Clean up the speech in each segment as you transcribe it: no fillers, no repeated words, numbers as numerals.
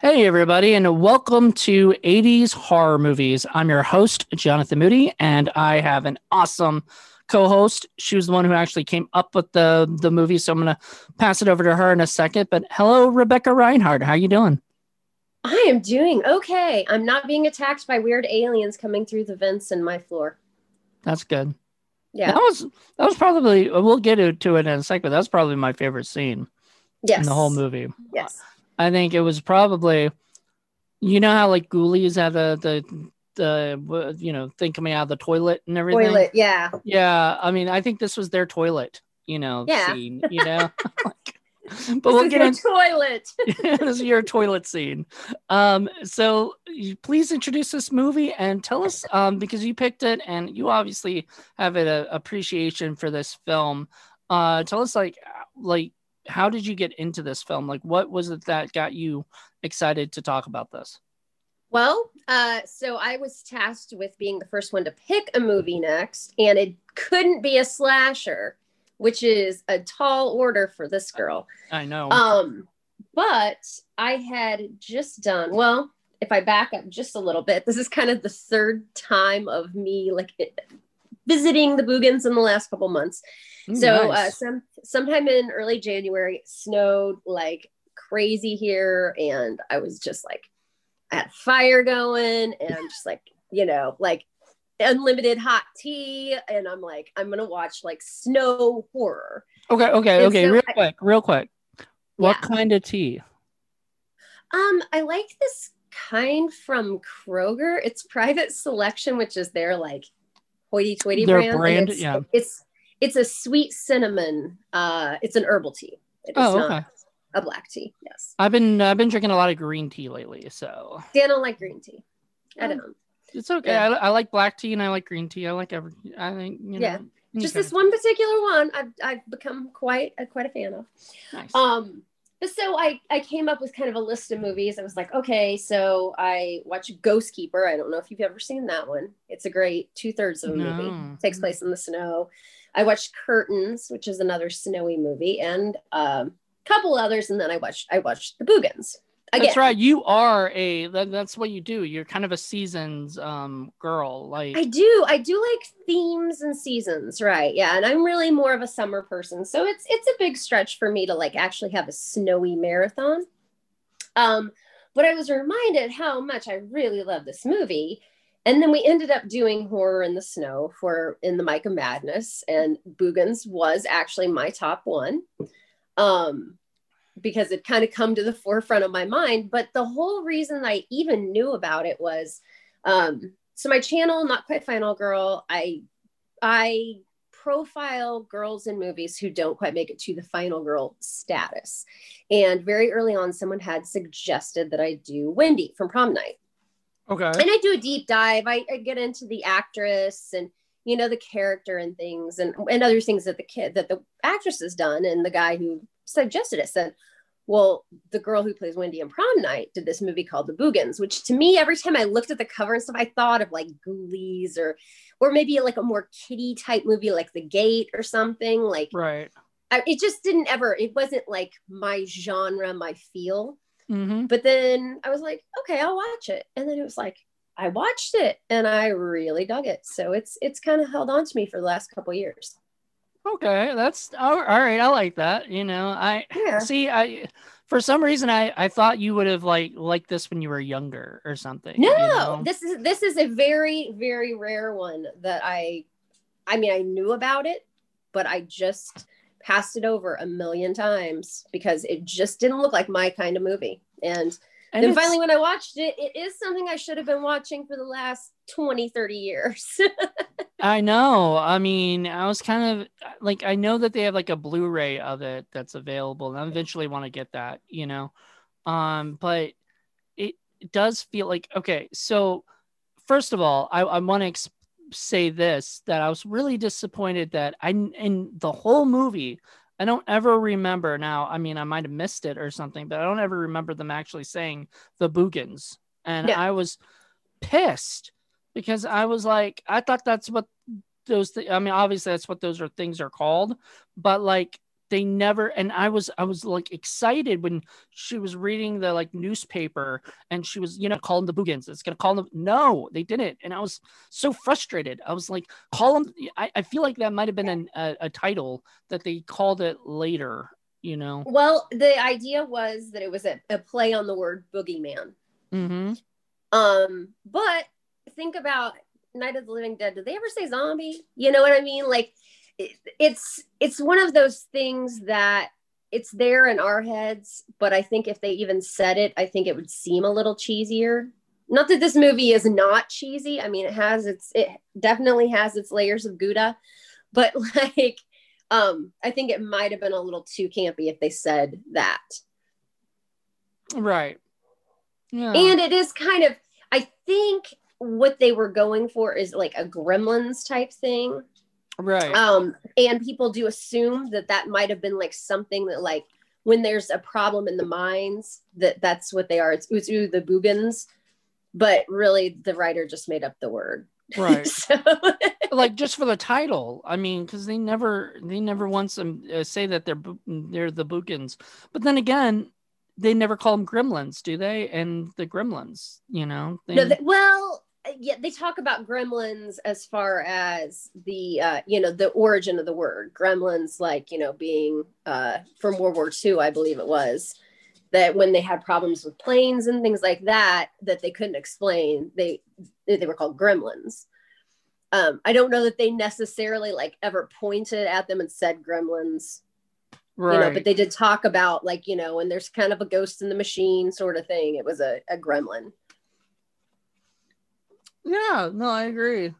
Hey, everybody, and welcome to 80s horror movies. I'm your host, Jonathan Moody, and I have an awesome co-host. She was the one who actually came up with the movie, so I'm going to pass it over to her in a second. But hello, Rebecca Reinhardt. How you doing? I am doing okay. I'm not being attacked by weird aliens coming through the vents in my floor. That's good. That Yeah. was that was probably we'll get to it in a second. But that's probably my favorite scene in the whole Yes. movie. Yes. I think it was probably how like Ghoulies had the thing coming out of the toilet and everything. Toilet. Yeah. Yeah, I mean, I think this was their toilet, Yeah. scene. But This we'll is get your in. toilet. This is your toilet scene. So please introduce this movie and tell us, because you picked it and you obviously have an appreciation for this film. Tell us like how did you get into this film? Like, what was it that got you excited to talk about this? So I was tasked with being the first one to pick a movie next, and it couldn't be a slasher, which is a tall order for this girl. I know. But I had just done, well, if I back up just a little bit, this is kind of the third time of me visiting the Boogans in the last couple months. So Nice. sometime in early January, it snowed like crazy here, and I was just like, I had fire going, and I'm just like unlimited hot tea, and I'm like, I'm gonna watch like snow horror. And Okay. so, Real quick. What yeah, kind of tea? I like this kind from Kroger. It's Private Selection, which is their like hoity-toity Their brand, and brand? it's Yeah. it's a sweet cinnamon. It's an herbal tea. It is Oh, not okay. a black tea. Yes, I've been drinking a lot of green tea lately, so Dan don't like green tea. I uh, don't. it's okay. Yeah, I like black tea and I like green tea. I like every. I think yeah. any Just kind this of tea. one particular one, I've become quite a fan of. Nice. But so I came up with kind of a list of movies. I was like, okay, so I watched Ghost Keeper. I don't know if you've ever seen that one. It's a great two-thirds of a movie. No. Takes place in the snow. I watched Curtains, which is another snowy movie, and a couple others, and then I watched The Boogans That's again. right. You are that's what you do. You're kind of a seasons girl. I Like, do. I do like themes and seasons, right? Yeah, and I'm really more of a summer person, so it's a big stretch for me to like actually have a snowy marathon. Um, but I was reminded how much I really love this movie. And then we ended up doing Horror in the Snow for in the Micah Madness, and Boogans was actually my top one. Um, because it kind of come to the forefront of my mind. But the whole reason I even knew about it was so my channel, Not Quite Final Girl, I profile girls in movies who don't quite make it to the final girl status. And very early on, someone had suggested that I do Wendy from Prom Night. okay. And I do a deep dive. I get into the actress and the character and things and other things that the actress has done. And the guy who suggested it said, well, the girl who plays Wendy in Prom Night did this movie called The Boogans, which to me, every time I looked at the cover and stuff, I thought of like Ghoulies or maybe like a more kiddie type movie like The Gate or something. Like Right. it just didn't ever, it wasn't like my genre, my feel. Mm-hmm. But then I was like, okay, I'll watch it. And then it was like, I watched it and I really dug it. So it's kind of held on to me for the last couple of years. Okay, that's all right. I like that. I Yeah. see. I for some reason I thought you would have liked this when you were younger or something. No, this is a very, very rare one that I mean, I knew about it, but I just passed it over a million times because it just didn't look like my kind of movie. And And then it's finally, when I watched it, it is something I should have been watching for the last 20, 30 years. I know. I mean, I was kind of like I know that they have like a Blu-ray of it that's available, and I eventually want to get that. But it does feel like okay. So first of all, I want to say this that I was really disappointed that I in the whole movie I don't ever remember now. I mean, I might have missed it or something, but I don't ever remember them actually saying the Boogans, and No. I was pissed because I was like, I thought that's what I mean, obviously that's what those things are called, but like they never, and I was like excited when she was reading the like newspaper and she was, calling the Boogans. It's gonna call them. No, they didn't. And I was so frustrated. I was like, call them. I feel like that might have been a title that they called it later, Well, the idea was that it was a play on the word boogeyman. Mm-hmm. But think about Night of the Living Dead. Did they ever say zombie? You know what I mean? Like, it's one of those things that it's there in our heads, but I think if they even said it, I think it would seem a little cheesier. Not that this movie is not cheesy. I mean, it definitely has its layers of Gouda, but like, I think it might have been a little too campy if they said that. Right. Yeah. And it is kind of, I think what they were going for is like a Gremlins type thing. Right. And people do assume that might have been like something that like when there's a problem in the mines, that's what they are. It's the Boogans, but really the writer just made up the word. Right. So like just for the title, I mean, because they never once say that they're the Boogans, but then again, they never call them Gremlins, do they? And the Gremlins, yeah, they talk about gremlins as far as the the origin of the word gremlins, like being from World War II, I believe it was, that when they had problems with planes and things like that they couldn't explain, they were called gremlins. I don't know that they necessarily like ever pointed at them and said gremlins, right? But they did talk about like when there's kind of a ghost in the machine sort of thing. It was a gremlin. Yeah, no, I agree.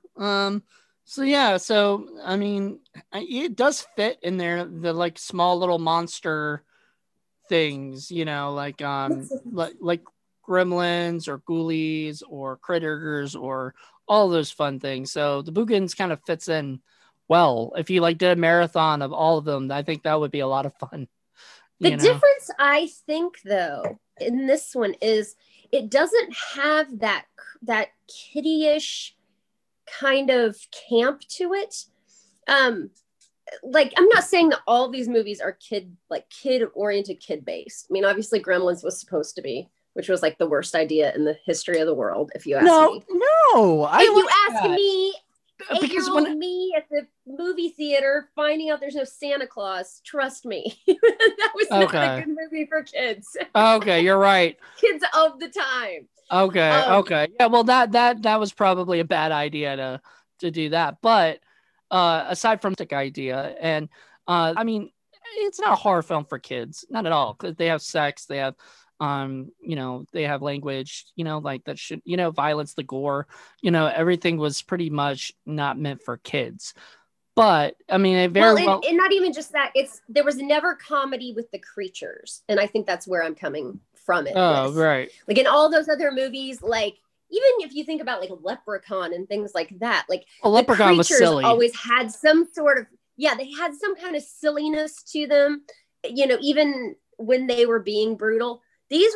So I mean, it does fit in there, the like small little monster things, like like gremlins or ghoulies or critters or all those fun things. So the Boogans kind of fits in well. If you like did a marathon of all of them, I think that would be a lot of fun. The difference, I think, though, in this one is it doesn't have that kiddie-ish kind of camp to it. Like, I'm not saying that all these movies are kid-oriented, kid-based. I mean, obviously Gremlins was supposed to be, which was like the worst idea in the history of the world, if you ask me. No, if you ask me, because me at the movie theater finding out there's no Santa Claus, trust me, that was not a good movie for kids. Okay, you're right. Kids of the time. Okay. Yeah, well that was probably a bad idea to do that. But aside from the idea, and I mean, it's not a horror film for kids, not at all, because they have sex, they have they have language, like that should, violence, the gore, everything was pretty much not meant for kids. But I mean, and not even just that, there was never comedy with the creatures, and I think that's where I'm coming from it. Right. Like in all those other movies, like even if you think about like Leprechaun and things like that, like Leprechaun was silly. Always had some sort of, they had some kind of silliness to them, even when they were being brutal. These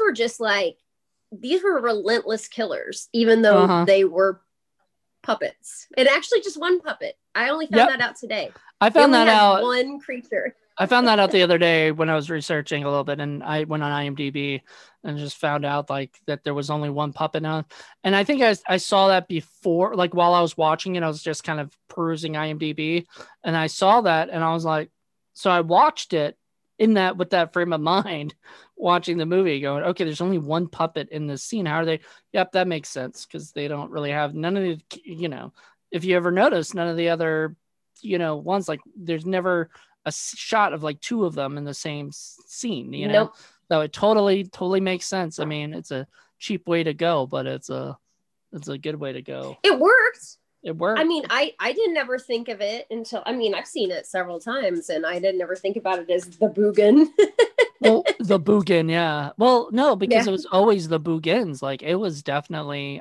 were relentless killers, even though they were puppets. And actually just one puppet. I only found that out today. I found that out. One creature. I found that out the other day when I was researching a little bit, and I went on IMDb and just found out like that there was only one puppet now. And I think I saw that before, like while I was watching it, I was just kind of perusing IMDb, and I saw that, and I was like, so I watched it with that frame of mind, watching the movie, going, okay, there's only one puppet in this scene. How are they? Yep, that makes sense, because they don't really have none of the, if you ever notice, none of the other, ones, like there's never a shot of like two of them in the same scene, Nope. So it totally makes sense. I mean, it's a cheap way to go, but it's a good way to go. It worked. It worked. I mean, I didn't ever think of it until, I've seen it several times, and I didn't ever think about it as the Boogan. Well, the Boogan, yeah. Well, no, because it was always the Boogans. Like it was definitely,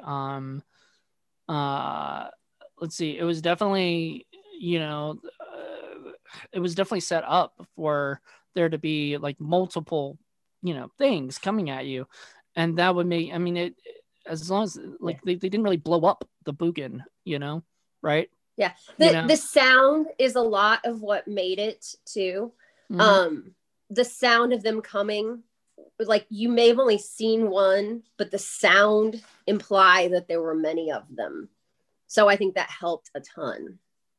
let's see, it was definitely, it was definitely set up for there to be like multiple, things coming at you, and that would make, I mean, it, as long as like they didn't really blow up the Boogan, right? Yeah. The sound is a lot of what made it too. Mhm. The sound of them coming, like you may have only seen one, but the sound imply that there were many of them. So I think that helped a ton.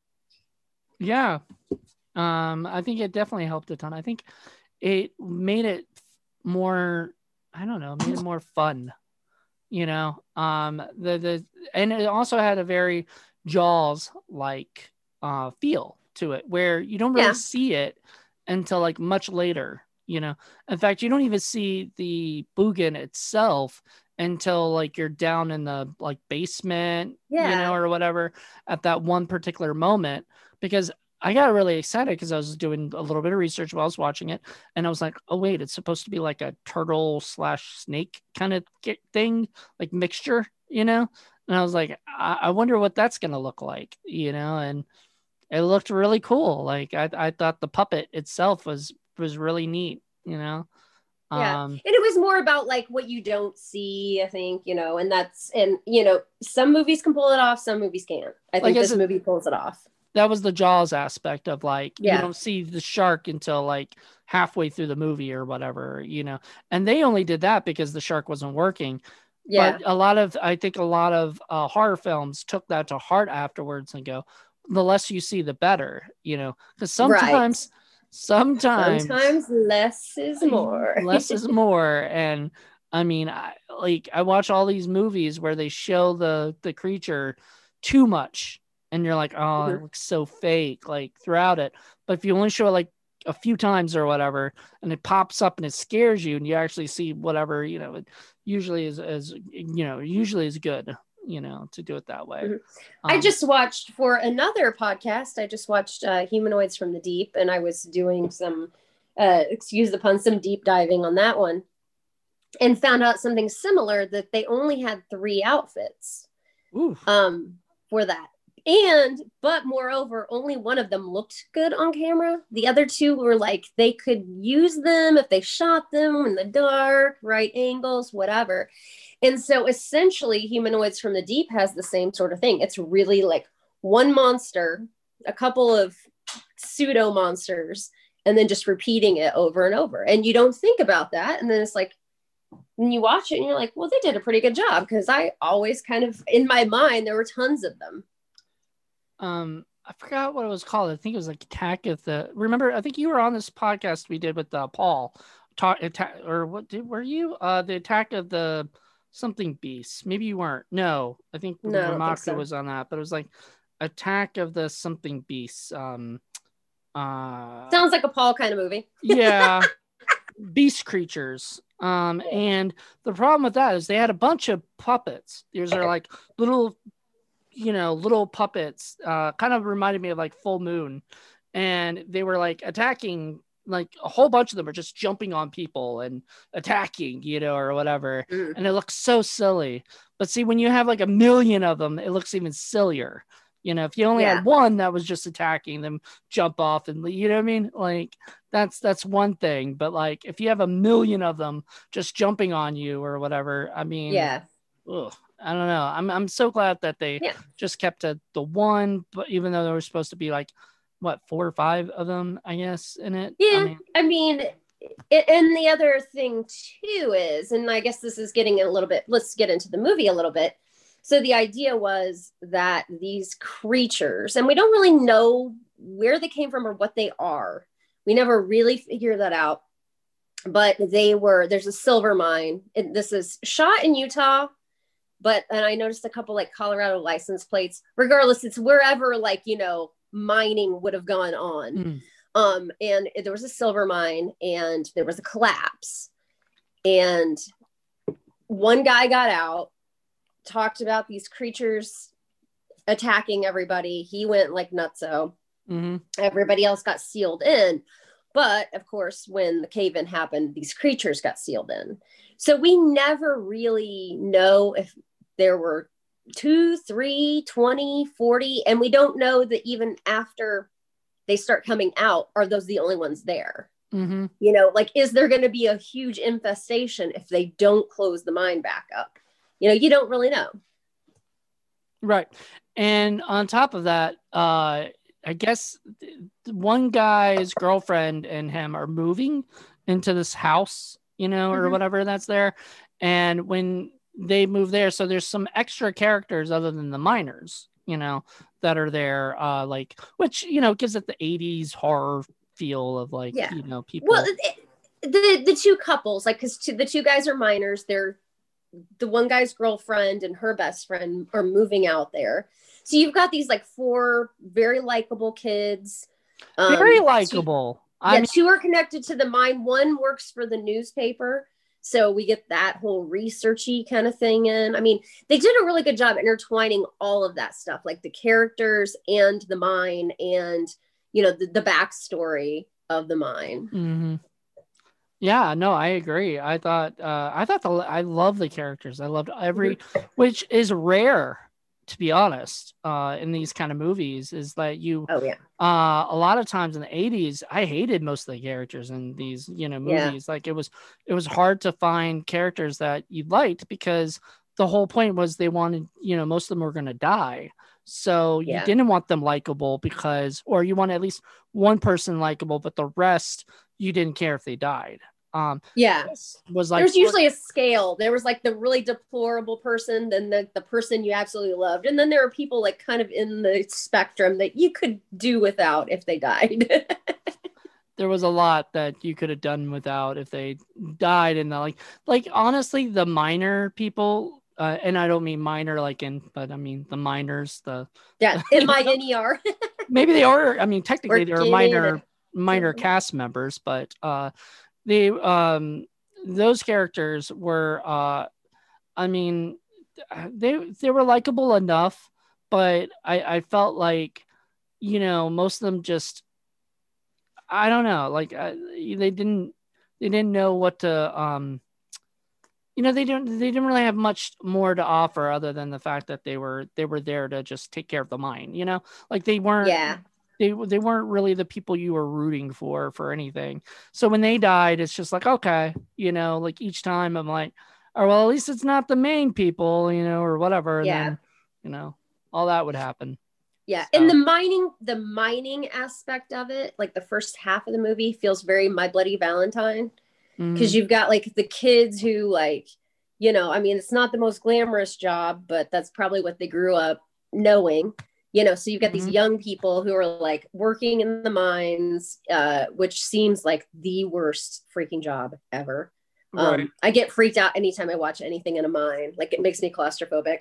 Yeah. I think it definitely helped a ton. I think it made it more, I don't know, made it more fun, you know. And it also had a very Jaws like feel to it, where you don't really Yeah. see it until like much later, you know. In fact, you don't even see the Boogan itself until like you're down in the like basement, you know, Yeah. or whatever, at that one particular moment. Because I got really excited because I was doing a little bit of research while I was watching it, and I was like, "Oh wait, it's supposed to be like a turtle slash snake kind of thing, like mixture, you know?" And I was like, "I wonder what that's gonna look like, you know?" And it looked really cool. Like I thought the puppet itself was really neat, you know? Yeah. And it was more about like what you don't see, I think, you know, and some movies can pull it off, some movies can't. I Like think as this movie pulls it off. that was the Jaws aspect of like you Yeah. don't see the shark until like halfway through the movie or whatever, you know. And they only did that because the shark wasn't working. But Yeah. I think a lot of horror films took that to heart afterwards and go, the less you see, the better, you know, because Right. sometimes Sometimes less is more. less is more. And I mean, I watch all these movies where they show the creature too much, and you're like, oh, it looks so fake, like throughout it. But if you only show it like a few times or whatever, and it pops up and it scares you, and you actually see whatever, you know, it usually usually is good, you know, to do it that way. I just watched for another podcast. I just watched Humanoids from the Deep, and I was doing some, excuse the pun, some deep diving on that one, and found out something similar, that they only had 3 outfits for that. But moreover, only one of them looked good on camera. The other 2 were like, they could use them if they shot them in the dark, right angles, whatever. And so essentially, Humanoids from the Deep has the same sort of thing. It's really like one monster, a couple of pseudo monsters, and then just repeating it over and over. And you don't think about that. And then it's like, when you watch it and you're like, well, they did a pretty good job, because I always kind of, in my mind, there were tons of them. I forgot what it was called. I think it was like Attack of the. Remember, I think you were on this podcast we did with Paul. Were you? The Attack of the something beasts. Maybe you weren't. No, I think No, I don't think Ramaku so. was on that, but it was like Attack of the something beasts. Sounds like a Paul kind of movie. Yeah, beast creatures. And the problem with that is they had a bunch of puppets. These are like little puppets, kind of reminded me of like Full Moon, and they were like attacking, like a whole bunch of them are just jumping on people and attacking, you know, or whatever. And it looks so silly. But see, when you have like a million of them, it looks even sillier. You know, if you only had one that was just attacking them, jump off and you know what I mean? Like that's one thing. But like if you have a million of them just jumping on you or whatever, I mean, ugh, I don't know. I'm so glad that they just kept to the one, but even though there was supposed to be like what 4 or 5 of them, I guess, in it. Yeah, I mean, and the other thing too is, and I guess this is getting a little bit. Let's get into the movie a little bit. So the idea was that these creatures, and we don't really know where they came from or what they are. We never really figured that out. But there's a silver mine. And this is shot in Utah, and I noticed a couple like Colorado license plates. Regardless, it's wherever like, mining would have gone on. And there was a silver mine, and there was a collapse. And one guy got out, talked about these creatures attacking everybody. He went like nutso. Everybody else got sealed in. But of course, when the cave-in happened, these creatures got sealed in. So we never really know if there were 2, 3, 20, 40. And we don't know that even after they start coming out, are those the only ones there? Like, is there going to be a huge infestation if they don't close the mine back up? You don't really know. Right. And on top of that, I guess one guy's girlfriend and him are moving into this house, you know, or whatever that's there. And when they move there, so there's some extra characters other than the miners, you know, that are there, like, which, you know, gives it the 80s horror feel of like, Yeah. you know, people. Well, the two couples, like, because the two guys are minors. They're the one guy's girlfriend and her best friend are moving out there. So you've got these like four very likable kids. Very likable. Yeah, two are connected to the mine. One works for the newspaper. So we get that whole researchy kind of thing in. I mean, they did a really good job intertwining all of that stuff, like the characters and the mine and, you know, the backstory of the mine. Mm-hmm. Yeah, no, I agree. I love the characters. I loved which is rare, to be honest, in these kind of movies, is that a lot of times in the 80s, I hated most of the characters in these, you know, movies. Like it was hard to find characters that you liked because the whole point was they wanted, you know, most of them were going to die. So you didn't want them likable or you want at least one person likable, but the rest, you didn't care if they died. Was like there's usually a scale. There was like the really deplorable person, then the person you absolutely loved, and then there are people like kind of in the spectrum that you could do without if they died. There was a lot that you could have done without if they died, and like honestly, the minor people. And I don't mean minor but I mean the minors. MINER. Maybe they are. I mean, technically they're minor cast members, but those characters were. I mean, they were likable enough, but I felt like, you know, most of them just. I don't know. Like they didn't know what to. You know, they didn't really have much more to offer other than the fact that they were there to just take care of the mine, you know, like they weren't, they weren't really the people you were rooting for anything. So when they died, it's just like, okay, you know, like each time I'm like, oh, well, at least it's not the main people, you know, or whatever. And then, you know, all that would happen. Yeah. So. And the mining aspect of it, like the first half of the movie feels very My Bloody Valentine. Because you've got like the kids who, like, you know, I mean, it's not the most glamorous job, but that's probably what they grew up knowing, you know. So you've got these young people who are like working in the mines, which seems like the worst freaking job ever. Right. I get freaked out anytime I watch anything in a mine. Like it makes me claustrophobic.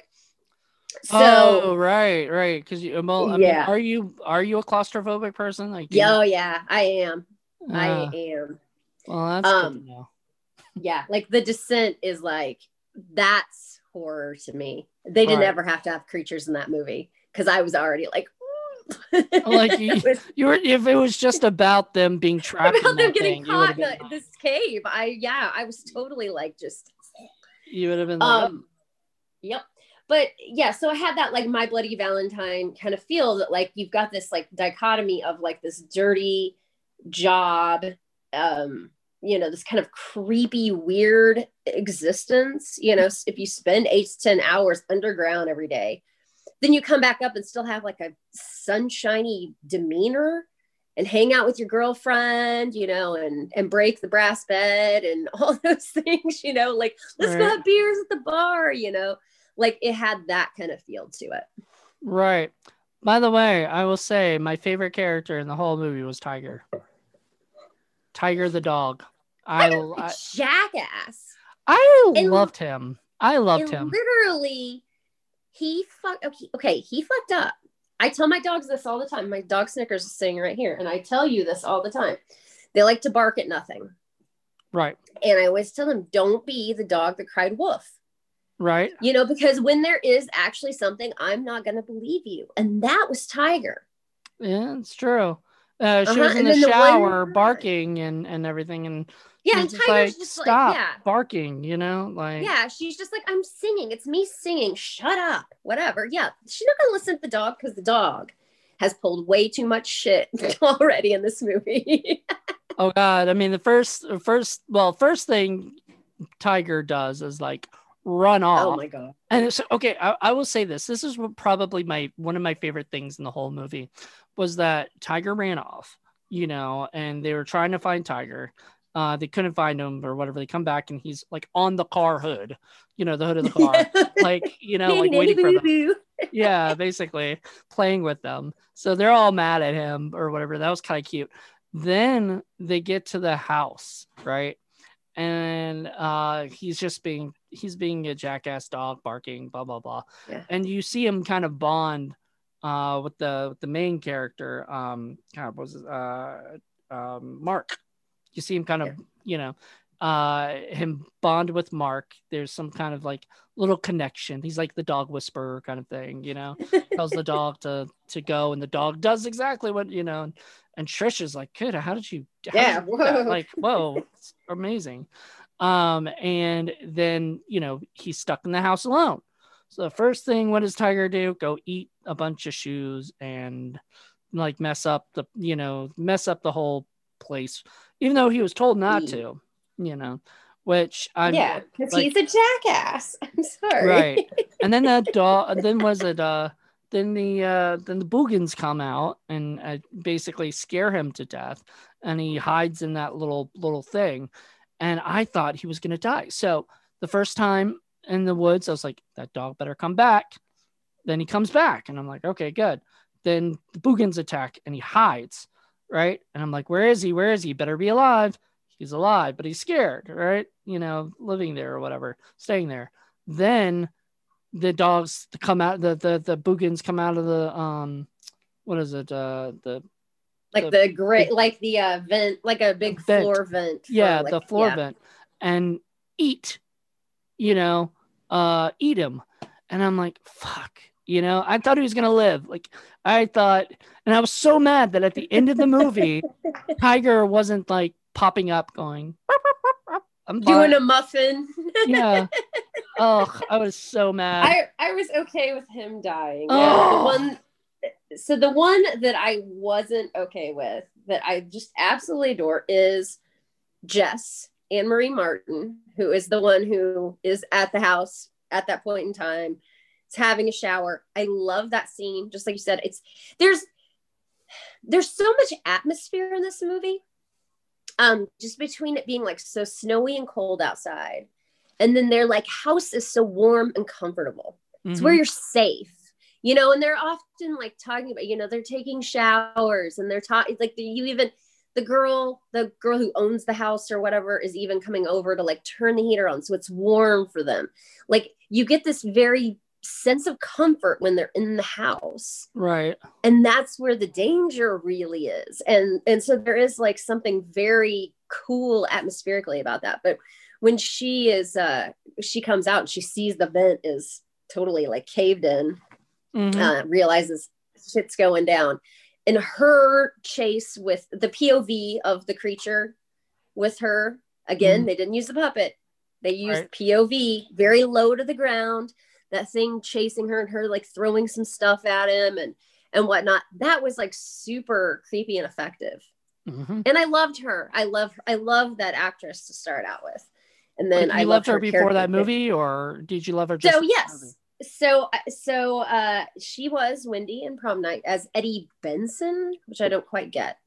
So right. Because I mean, are you a claustrophobic person? Like, yeah, I am. I am. Well, that's good to know. Yeah, like The Descent is like, that's horror to me. They didn't ever have to have creatures in that movie because I was already like, like you were, if it was just about them being trapped, about them getting caught in this cave. I was totally like, just you would have been like, yep. But yeah, so I had that like My Bloody Valentine kind of feel that like you've got this like dichotomy of like this dirty job, you know, this kind of creepy, weird existence. You know, if you spend 8 to 10 hours underground every day, then you come back up and still have like a sunshiny demeanor and hang out with your girlfriend, you know, and break the brass bed and all those things, you know, like let's go have beers at the bar, you know, like it had that kind of feel to it. Right. By the way, I will say my favorite character in the whole movie was Tiger the dog. Jackass. I loved him. Literally, he fucked up. I tell my dogs this all the time. My dog Snickers is sitting right here, and I tell you this all the time. They like to bark at nothing. Right. And I always tell them, don't be the dog that cried wolf. Right. You know, because when there is actually something, I'm not going to believe you. And that was Tiger. Yeah, it's true. She was in the shower barking and everything, and and Tiger's like, just stop barking, you know, like she's just like, I'm singing, it's me singing, shut up, whatever. Yeah, she's not gonna listen to the dog because the dog has pulled way too much shit already in this movie. Oh God, I mean the first thing Tiger does is like run Oh off. my God. And it's okay. I will say this. This is probably one of my favorite things in the whole movie was that Tiger ran off, and they were trying to find Tiger. They couldn't find him or whatever. They come back and he's like on the car hood, the hood of the car, like, like waiting for them. Yeah, basically playing with them. So they're all mad at him or whatever. That was kind of cute. Then they get to the house, right? And he's being a jackass dog barking, blah blah blah. Yeah. And you see him kind of bond with the main character, Mark. You see him kind of, him bond with Mark. There's some kind of like little connection. He's like the dog whisperer kind of thing, tells the dog to go, and the dog does exactly what, and Trish is like, good, how did you do that? Like, whoa, it's amazing. And then, he's stuck in the house alone. So the first thing, what does Tiger do? Go eat a bunch of shoes and like mess up the whole place, even though he was told not to, which because he's a jackass. I'm sorry. Right. And then the dog, then the Boogans come out and basically scare him to death, and he hides in that little thing. And I thought he was going to die. So the first time in the woods, I was like, that dog better come back. Then he comes back, and I'm like, okay, good. Then the Boogans attack, and he hides, right? And I'm like, where is he? Where is he? Better be alive. He's alive, but he's scared, right? Living there or whatever, staying there. Then the dogs come out, the Boogans come out of the what is it? The vent, like a big vent. Floor vent. Yeah, the floor vent, and eat him. And I'm like, fuck, I thought he was gonna live. Like I thought, and I was so mad that at the end of the movie, Tiger wasn't like popping up going, I'm doing a muffin. Yeah. Oh, I was so mad. I was okay with him dying. Oh. The one that I wasn't okay with, that I just absolutely adore, is Jess, Anne-Marie Martin, who is the one who is at the house at that point in time. It's having a shower. I love that scene. Just like you said, there's so much atmosphere in this movie. Just between it being like so snowy and cold outside, and then their like house is so warm and comfortable. Mm-hmm. It's where you're safe, and they're often like talking about, they're taking showers, and they're talking like the girl who owns the house or whatever is even coming over to like turn the heater on so it's warm for them. Like you get this very sense of comfort when they're in the house, right? And that's where the danger really is, and so there is like something very cool atmospherically about that. But when she comes out and she sees the vent is totally like caved in, mm-hmm. Realizes shit's going down, and her chase with the POV of the creature with her again, mm-hmm. They didn't use the puppet, they used POV, very low to the ground. That thing chasing her and her like throwing some stuff at him and whatnot. That was like super creepy and effective. Mm-hmm. And I loved her. I love that actress to start out with. And then I loved her before that movie, or did you love her? So yes. So she was Wendy in Prom Night as Eddie Benson, which I don't quite get.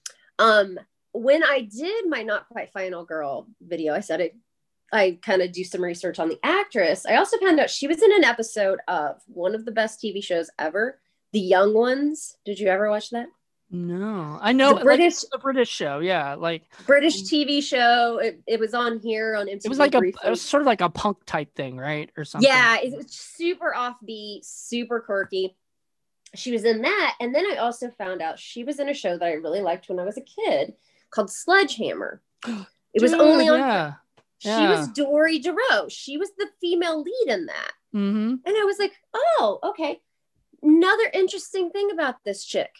When I did my Not Quite Final Girl video, I kind of do some research on the actress. I also found out she was in an episode of one of the best TV shows ever, The Young Ones. Did you ever watch that? No, I know the British show. Yeah, like British TV show. It was on here on MTV. It was like it was sort of like a punk type thing, right, or something. Yeah, it was super offbeat, super quirky. She was in that, and then I also found out she was in a show that I really liked when I was a kid called Sledgehammer. It was only on. Yeah. She was Dory Duro. She was the female lead in that. Mm-hmm. And I was like, oh, okay. Another interesting thing about this chick.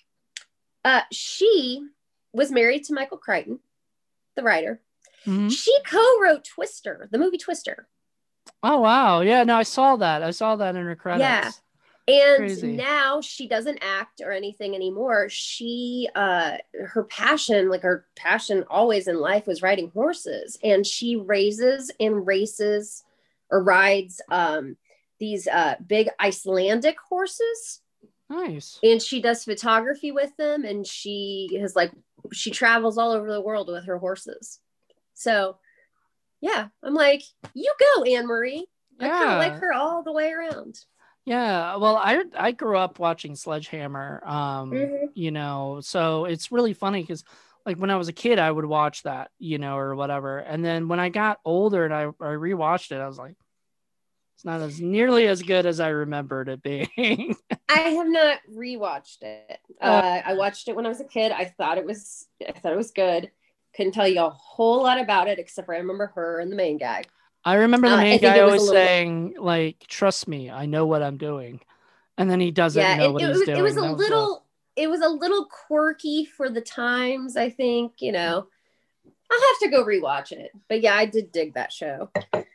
She was married to Michael Crichton, the writer. Mm-hmm. She co-wrote Twister, the movie Twister. Oh, wow. Yeah, no, I saw that. I saw that in her credits. Yeah. And crazy. Now she doesn't act or anything anymore. She, her passion always in life was riding horses, and she raises and races or rides these big Icelandic horses. Nice. And she does photography with them, and she travels all over the world with her horses. So yeah, I'm like, you go, Anne Marie. I kind of like her all the way around. Yeah, well, I grew up watching Sledgehammer, you know, so it's really funny because like when I was a kid, I would watch that, you know, or whatever. And then when I got older and I rewatched it, I was like, it's not as nearly as good as I remembered it being. I have not rewatched it. I watched it when I was a kid. I thought it was good. Couldn't tell you a whole lot about it except for I remember her and the main guy. I remember the main guy always saying, like, trust me, I know what I'm doing. And then he doesn't know what he's doing. It was a little quirky for the times, I think, you know. I'll have to go rewatch it. But yeah, I did dig that show.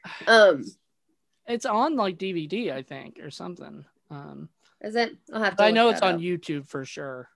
It's on like DVD, I think, or something. Is it? I'll have to. I know it's on YouTube for sure.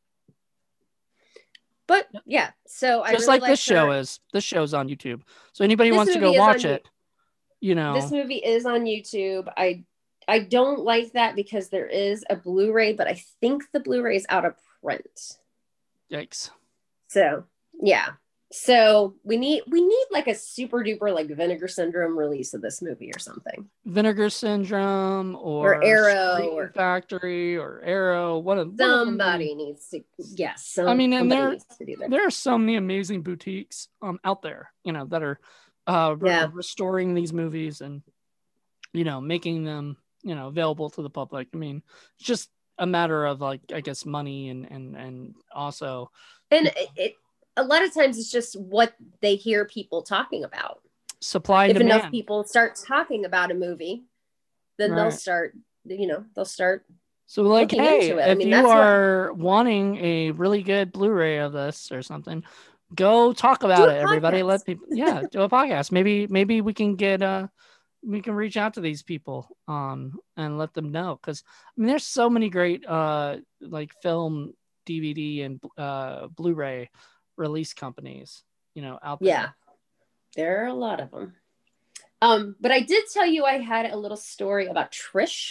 But yeah, so I just really like this show is. This show's on YouTube, so anybody wants to go watch it, you know. This movie is on YouTube. I don't like that because there is a Blu-ray, but I think the Blu-ray is out of print. Yikes! So yeah, so we need like a super duper like Vinegar Syndrome release of this movie or something. Vinegar Syndrome or Arrow Scream or Factory or Arrow. Somebody needs to. Yes, I mean, and there are so many amazing boutiques out there, you know, that are restoring these movies and, you know, making them, you know, available to the public. I mean, it's just a matter of like, I guess, money and also. And a lot of times it's just what they hear people talking about. Supply and demand. If enough people start talking about a movie, then they'll start. So like, hey, if you are wanting a really good Blu-ray of this or something, go talk about it. Everybody, let people, do a podcast. Maybe we can get we can reach out to these people and let them know, because I mean, there's so many great like film, DVD, and Blu-ray release companies, you know, out there. Yeah, there are a lot of them. But I did tell you I had a little story about Trish.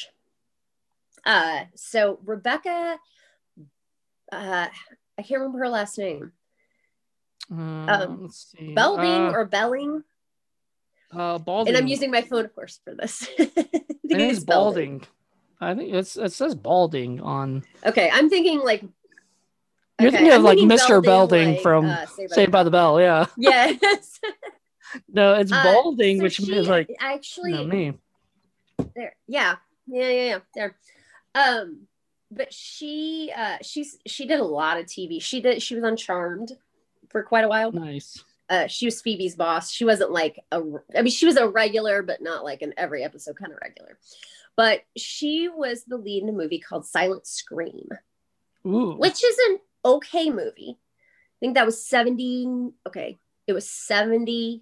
So Rebecca, I can't remember her last name. Let's see. Belding or Belling. Balding. And I'm using my phone, of course, for this. I think it's Balding. I think it says Balding on. Okay, I'm thinking like. You're thinking of like Mr. Belding like, from Saved by the Bell, yeah. Yes. No, it's Balding, so which means like actually me. There, yeah, there. But she did a lot of TV. She was on Charmed for quite a while. Nice. She was Phoebe's boss. She wasn't like she was a regular, but not like an every episode kind of regular. But she was the lead in a movie called Silent Scream. Ooh. Which is an okay movie. I think that was 70. Okay. It was 79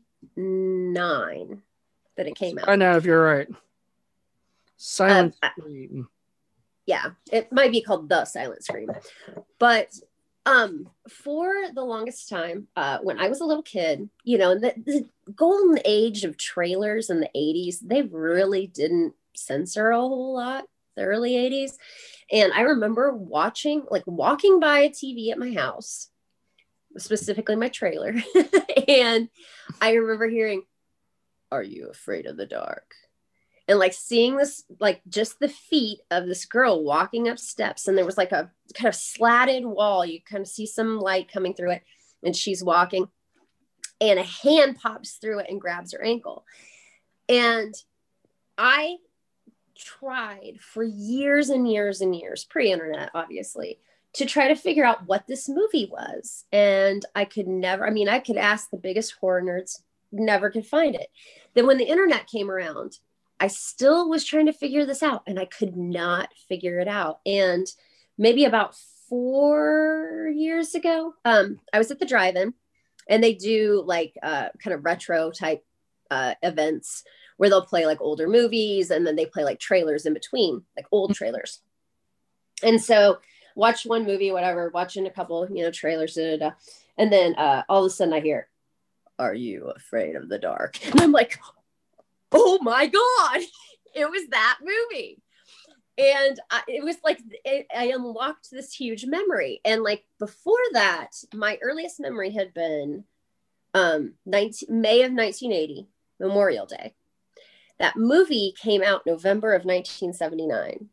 that it came out. I know if you're right. Silent Scream. Yeah, it might be called The Silent Scream. But for the longest time, when I was a little kid, you know, the golden age of trailers in the 80s, they really didn't censor a whole lot, the early 80s. And I remember walking by a TV at my house, specifically my trailer. And I remember hearing, "Are you afraid of the dark?" And like seeing this, like just the feet of this girl walking up steps. And there was like a kind of slatted wall. You kind of see some light coming through it. And she's walking and a hand pops through it and grabs her ankle. And I tried for years and years and years, pre-internet, obviously, to try to figure out what this movie was. And I could ask the biggest horror nerds, never could find it. Then when the internet came around, I still was trying to figure this out and I could not figure it out. And maybe about 4 years ago, I was at the drive-in and they do like kind of retro type events where they'll play like older movies and then they play like trailers in between, like old trailers. And so watch one movie, whatever, watching a couple, you know, trailers, and then all of a sudden I hear, "Are you afraid of the dark?" And I'm like, oh my God, it was that movie. And it was like, I unlocked this huge memory. And like before that, my earliest memory had been May of 1980, Memorial Day. That movie came out November of 1979.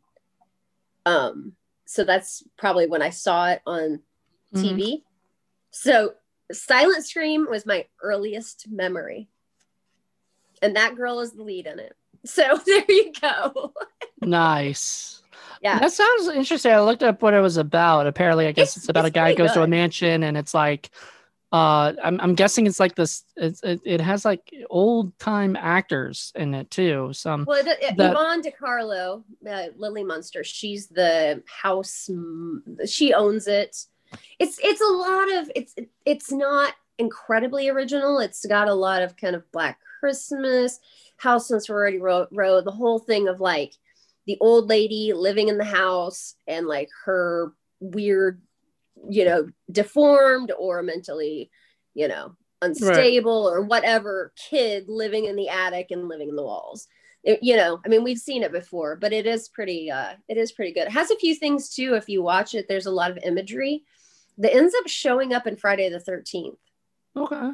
So that's probably when I saw it on TV. Mm-hmm. So Silent Scream was my earliest memory. And that girl is the lead in it. So there you go. Nice. Yeah. That sounds interesting. I looked up what it was about. Apparently, I guess it's about a guy who goes to a mansion, and it's like, I'm guessing it's like this. It has like old time actors in it too. Yvonne DiCarlo, Lily Munster. She's the house. She owns it. It's a lot of it's not incredibly original. It's got a lot of kind of Black Christmas, House on Sorority Row, the whole thing of like the old lady living in the house and like her weird, deformed or mentally, unstable or whatever kid living in the attic and living in the walls. We've seen it before, but it is pretty good. It has a few things too. If you watch it, there's a lot of imagery that ends up showing up in Friday the 13th. Okay.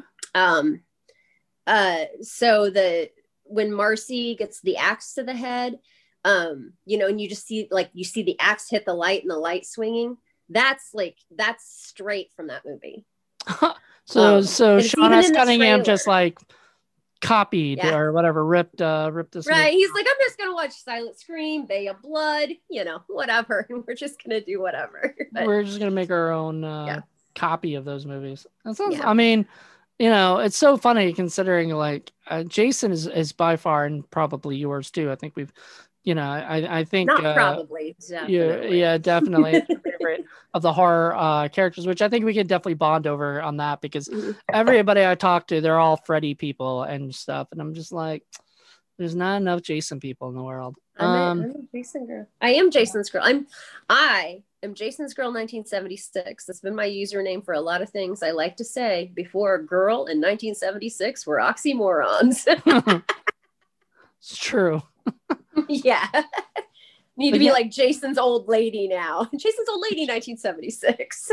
So when Marcy gets the axe to the head, and you just see the axe hit the light and the light swinging. That's straight from that movie. So Sean S. Cunningham just like copied or whatever, ripped this. Right. Movie. He's like, I'm just going to watch Silent Scream, Bay of Blood, whatever. And we're just going to do whatever. But, we're just going to make our own copy of those movies. That sounds, I mean, it's so funny considering like Jason is by far, and probably yours too. I think we've, I think not probably. Definitely. Yeah, definitely. It's your favorite of the horror characters, which I think we could definitely bond over on that because everybody I talk to, they're all Freddy people and stuff. And I'm just like, there's not enough Jason people in the world. I'm a Jason girl. I am Jason's girl. I am Jason's girl 1976. That's been my username for a lot of things I like to say. Before girl in 1976 were oxymorons. It's true. Yeah. Need to be like Jason's old lady now. Jason's old lady 1976.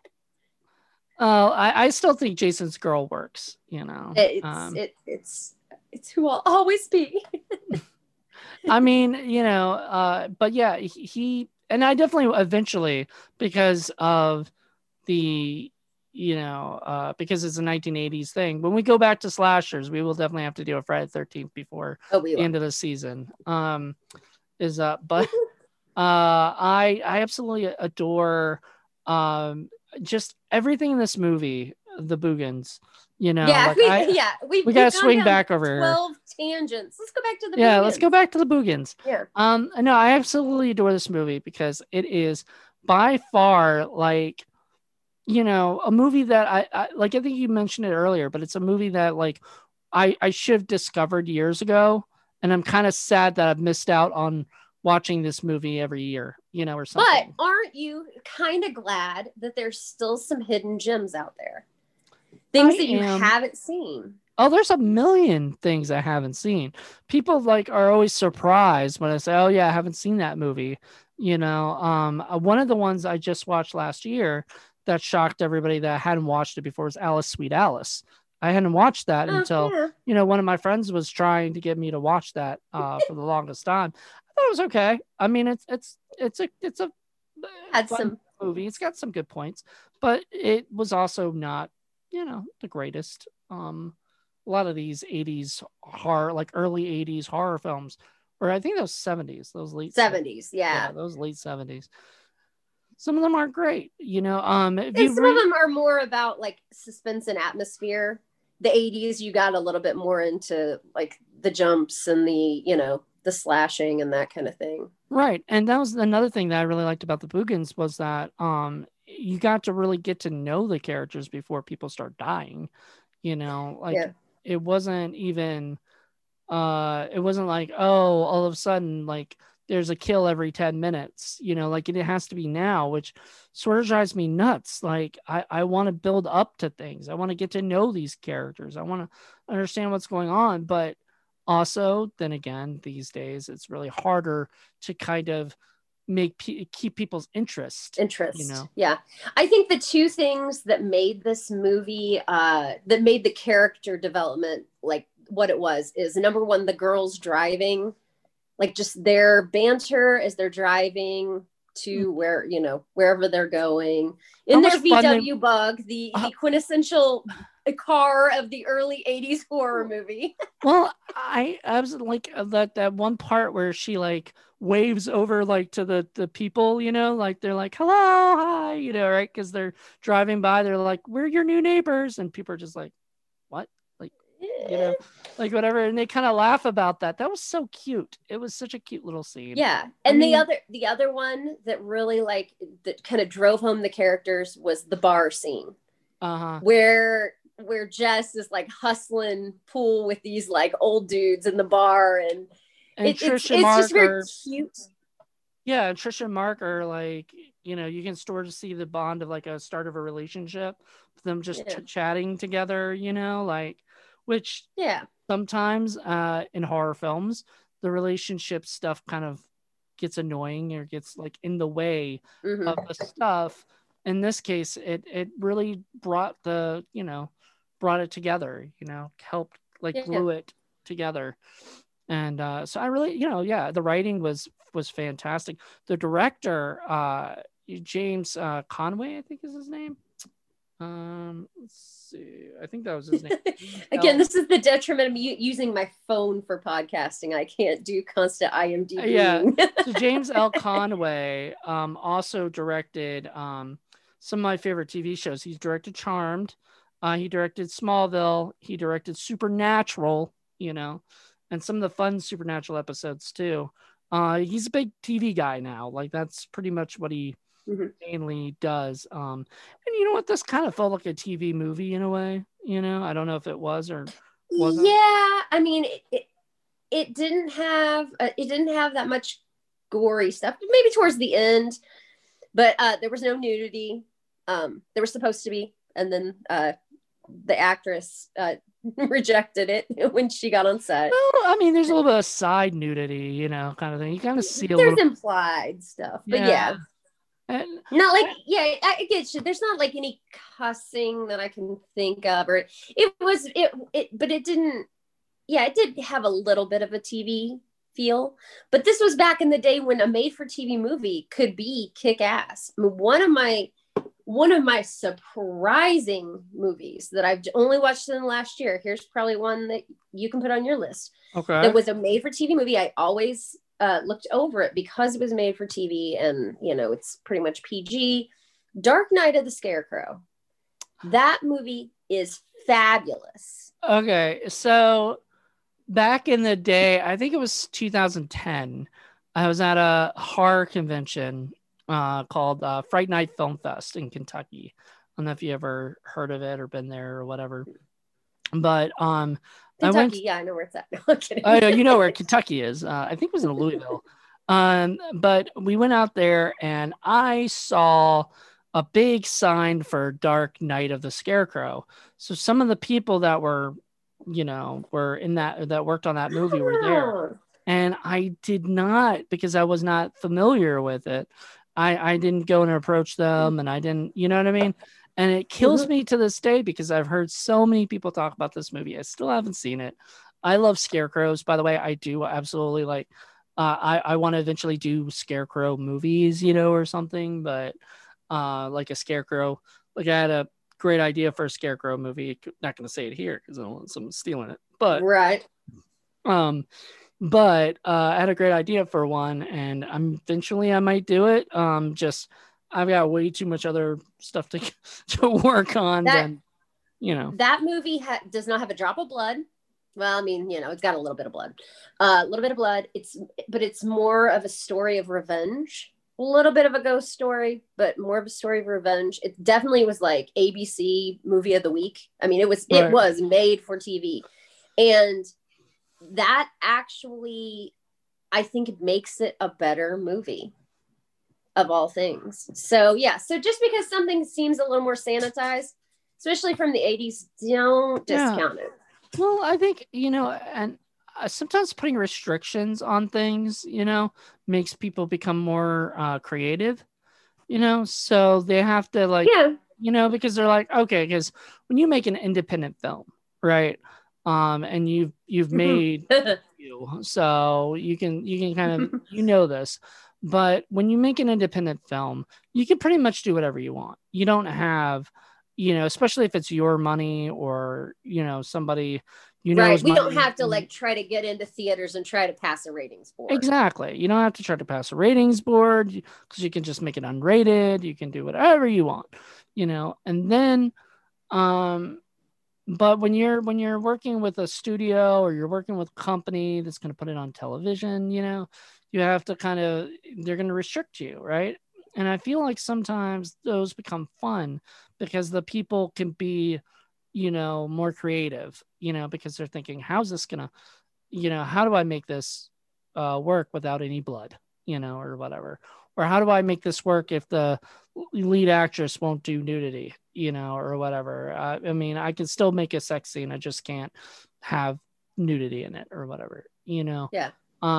I still think Jason's girl works, It's who I'll always be. I mean, but yeah, he and I definitely eventually because of the because it's a 1980s thing. When we go back to slashers, we will definitely have to do a Friday the 13th before the end of the season. But I absolutely adore just everything in this movie, the Boogans. We got to swing back over 12 tangents. Let's go back to the Boogans. Yeah, let's go back to the Boogans. Yeah. No, I absolutely adore this movie because it is by far like a movie that I like. I think you mentioned it earlier, but it's a movie that like I should have discovered years ago, and I'm kind of sad that I've missed out on watching this movie every year, or something. But aren't you kind of glad that there's still some hidden gems out there? Things that you haven't seen. Oh, there's a million things I haven't seen. People are always surprised when I say, "Oh yeah, I haven't seen that movie." One of the ones I just watched last year that shocked everybody that I hadn't watched it before was Alice, Sweet Alice. I hadn't watched that until one of my friends was trying to get me to watch that for the longest time. I thought it was okay. I mean, it's a fun movie. It's got some good points, but it was also not the greatest. A lot of these 80s horror, like early 80s horror films, or I think those 70s, those late 70s, yeah, those late 70s. Some of them aren't great, some of them are more about like suspense and atmosphere. The 80s, you got a little bit more into like the jumps and the the slashing and that kind of thing. Right, and that was another thing that I really liked about the Boogans was that you got to really get to know the characters before people start dying. It wasn't even it wasn't like, oh, all of a sudden like there's a kill every 10 minutes, it has to be now, which sort of drives me nuts. Like I want to build up to things. I want to get to know these characters. I want to understand what's going on, but Also, then again, these days it's really harder to kind of keep people's interest. Yeah, I think the two things that made this movie that made the character development like what it was is, number one, the girls driving, like just their banter as they're driving to where, wherever they're going in their VW Bug, the quintessential car of the early 80s horror movie. Well, I was like that one part where she like waves over like to the people, like they're like, hello, hi, right? Because they're driving by, they're like, we're your new neighbors, and people are just like, what? Like, like whatever, and they kind of laugh about that. That was so cute. It was such a cute little scene. Yeah. And the other one that really like that kind of drove home the characters was the bar scene. Where Jess is like hustling pool with these like old dudes in the bar, and it's just very cute. Yeah, and Trisha and Mark are like, you can sort of see the bond of like a start of a relationship, them just chatting together, like, which sometimes in horror films, the relationship stuff kind of gets annoying or gets like in the way of the stuff. In this case, it really brought it together, helped like glue it together. And so I really, the writing was fantastic. The director, James Conway, I think is his name. Let's see. I think that was his name. Again, this is the detriment of me using my phone for podcasting. I can't do constant IMDb. Yeah. So James L. Conway also directed some of my favorite TV shows. He's directed Charmed. He directed Smallville. He directed Supernatural, and some of the fun Supernatural episodes too. He's a big TV guy now. Like that's pretty much what he mainly does. And you know what? This kind of felt like a TV movie in a way. I don't know if it was or wasn't. Yeah, I mean, it didn't have that much gory stuff. Maybe towards the end, but there was no nudity. There was supposed to be, and then the actress rejected it when she got on set. Well, I mean, there's a little bit of side nudity, kind of thing. You kind of see there's implied stuff, but yeah. Not like, I get you. There's not like any cussing that I can think of, or but it didn't. Yeah, it did have a little bit of a TV feel, but this was back in the day when a made-for-TV movie could be kick-ass. I mean, one of my surprising movies that I've only watched in the last year. Here's probably one that you can put on your list. Okay, that was a made-for-TV movie. I always looked over it because it was made for TV, and it's pretty much PG. Dark Night of the Scarecrow. That movie is fabulous. Okay, so back in the day, I think it was 2010, I was at a horror convention called Fright Night Film Fest in Kentucky. I don't know if you ever heard of it or been there or whatever, but Kentucky, I know where it's at. No, I'm kidding. Oh, you know where Kentucky is. I think it was in Louisville. But we went out there and I saw a big sign for Dark Night of the Scarecrow. So some of the people that were in that worked on that movie were there. And I did not, because I was not familiar with it. I didn't go and approach them, and I didn't, you know what I mean? And it kills me to this day because I've heard so many people talk about this movie. I still haven't seen it. I love scarecrows, by the way. I do absolutely like. I want to eventually do scarecrow movies, or something. But like a scarecrow, like I had a great idea for a scarecrow movie. Not going to say it here because I don't want someone stealing it. But right. But I had a great idea for one, and eventually I might do it. Just I've got way too much other stuff to work on. That movie does not have a drop of blood. Well, I mean, it's got a little bit of blood. A little bit of blood. It's more of a story of revenge. A little bit of a ghost story, but more of a story of revenge. It definitely was like ABC movie of the week. I mean, it was made for TV, and that actually, I think it makes it a better movie of all things. So yeah, so just because something seems a little more sanitized, especially from the 80s, don't discount it. Well, I think, and sometimes putting restrictions on things, makes people become more creative, so they have to like, Yeah. because they're like, okay, because when you make an independent film, right? And you've made so you can kind of, this, but when you make an independent film, you can pretty much do whatever you want. You don't have, especially if it's your money or, somebody, Right. We don't money. have to like try to get into theaters and try to pass a ratings board. Exactly. You don't have to try to pass a ratings board because you can just make it unrated. You can do whatever you want, and then, but when you're working with a studio or you're working with a company that's going to put it on television, you have to they're going to restrict you, right? And I feel like sometimes those become fun because the people can be, more creative, because they're thinking, how's this going to, how do I make this work without any blood, or whatever? Or how do I make this work if the lead actress won't do nudity, or whatever? I mean, I can still make a sex scene. I just can't have nudity in it or whatever, Yeah.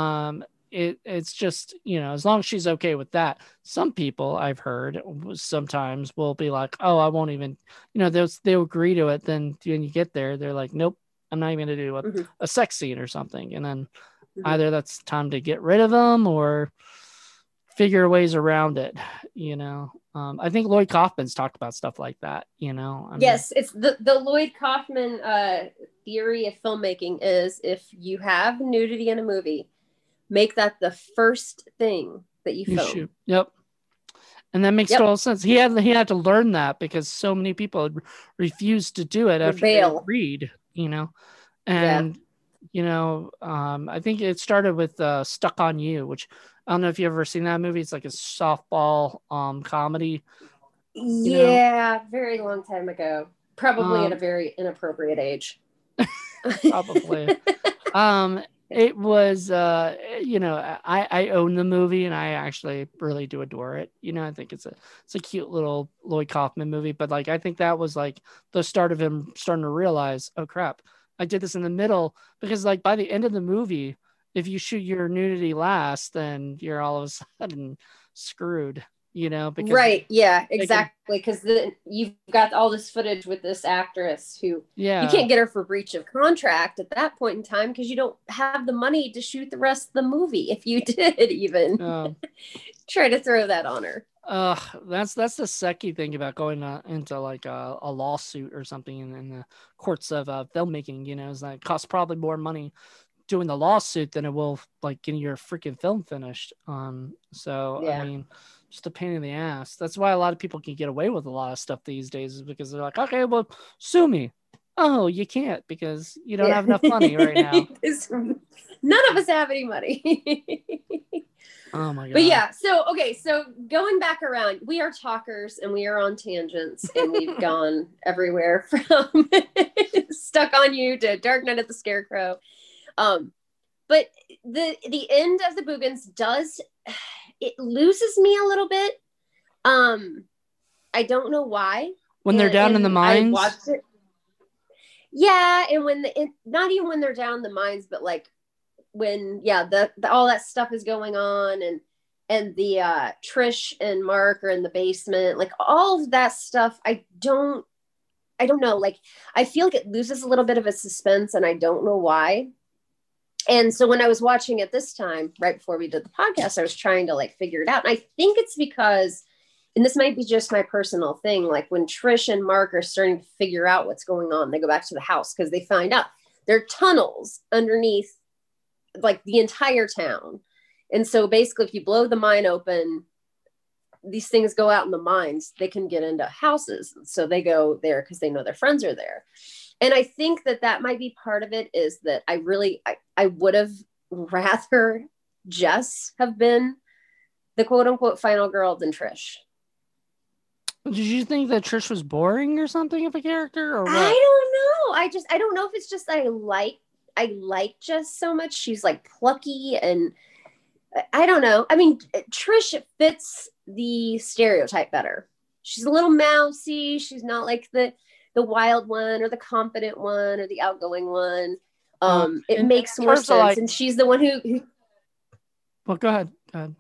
It's just, as long as she's okay with that. Some people I've heard sometimes will be like, oh, I won't even, they'll agree to it. Then when you get there, they're like, nope, I'm not even going to do a sex scene or something. And then either that's time to get rid of them or figure ways around it, I think Lloyd Kaufman's talked about stuff like that, Yes, it's the Lloyd Kaufman theory of filmmaking is if you have nudity in a movie, make that the first thing that you film. Shoot. Yep. And that makes total sense. He had to learn that because so many people had refused to do it after they agreed, and I think it started with Stuck on You, which I don't know if you've ever seen that movie. It's like a softball comedy. Yeah, very long time ago. Probably at a very inappropriate age. Probably. It was, I own the movie and I actually really do adore it. I think it's a cute little Lloyd Kaufman movie, but like, I think that was like the start of him starting to realize, oh crap, I did this in the middle, because like by the end of the movie, if you shoot your nudity last, then you're all of a sudden screwed. Because right. Yeah, exactly. Because you've got all this footage with this actress who you can't get her for breach of contract at that point in time because you don't have the money to shoot the rest of the movie. If you did even try to throw that on her. That's the sucky thing about going into like a lawsuit or something in the courts of filmmaking, is that it costs probably more money doing the lawsuit than it will like getting your freaking film finished. So I mean, just a pain in the ass. That's why a lot of people can get away with a lot of stuff these days, is because they're like, okay, well, sue me. Oh, you can't because you don't have enough money right now. None of us have any money. Oh my God. But yeah, so going back around, we are talkers and we are on tangents and we've gone everywhere from Stuck on You to Dark Night at the Scarecrow. But the end of the Boogans it loses me a little bit. I don't know why. When they're down in the mines? I watched it. Yeah, and not even when they're down in the mines, but like when all that stuff is going on and the Trish and Mark are in the basement, like all of that stuff. I don't know. Like I feel like it loses a little bit of a suspense, and I don't know why. And so when I was watching it this time, right before we did the podcast, I was trying to like figure it out. And I think it's because, and this might be just my personal thing, like when Trish and Mark are starting to figure out what's going on, they go back to the house because they find out there are tunnels underneath like the entire town. And so basically, if you blow the mine open, these things go out in the mines, they can get into houses. So they go there because they know their friends are there. And I think that might be part of it, is that I would have rather Jess have been the quote unquote final girl than Trish. Did you think that Trish was boring or something of a character, or what? I don't know. I don't know if it's just I like Jess so much. She's like plucky, and I don't know. I mean, Trish fits the stereotype better. She's a little mousy. She's not like the wild one or the confident one or the outgoing one. It in makes more terms of sense. like, And she's the one who well, go ahead. Go ahead.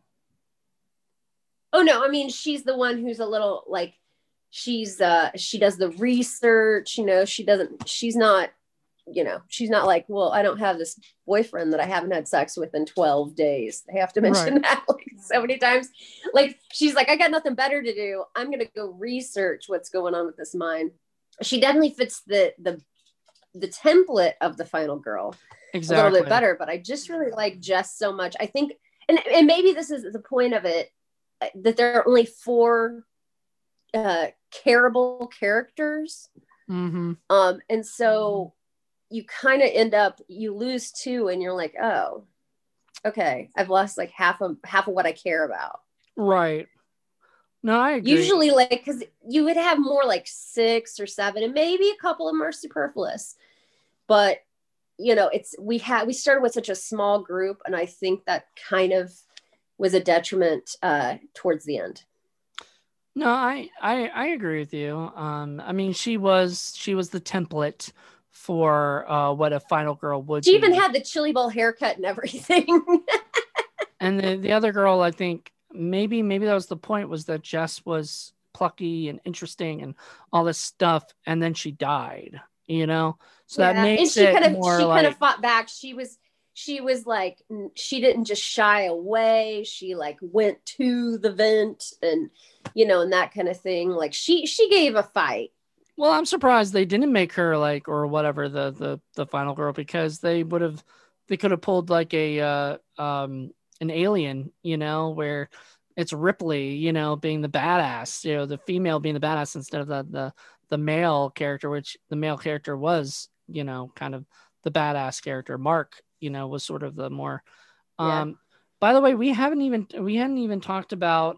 oh no, I mean she's the one who's a little like she does the research, she's not, she's not like, well, I don't have this boyfriend that I haven't had sex with in 12 days. I have to mention Right. that like so many times. Like she's like, I got nothing better to do. I'm gonna go research what's going on with this mind. She definitely fits the template of the final girl a little bit Exactly. better, but I just really like Jess so much. I think, and maybe this is the point of it, that there are only four careable characters. Mm-hmm. And so you kind of end up, you lose two and you're like, oh, okay, I've lost like half of what I care about. Right. No, I agree. Usually, like, because you would have more like 6 or 7, and maybe a couple of them are superfluous, but we started with such a small group, and I think that kind of was a detriment towards the end. No, I agree with you. I mean, she was the template for what a final girl would She be. even had the chili bowl haircut and everything. And the other girl, I think maybe that was the point, was that Jess was plucky and interesting and all this stuff, and then she died. So that makes and she it kind of more like, fought back. She was like, she didn't just shy away. She like went to the vent and and that kind of thing. Like she gave a fight. well, I'm surprised they didn't make her like, or whatever, the final girl, because they could have pulled like an Alien, where it's Ripley, being the badass, the female being the badass instead of the male character, which the male character was, kind of the badass character. Mark, was sort of the more. By the way, we hadn't even talked about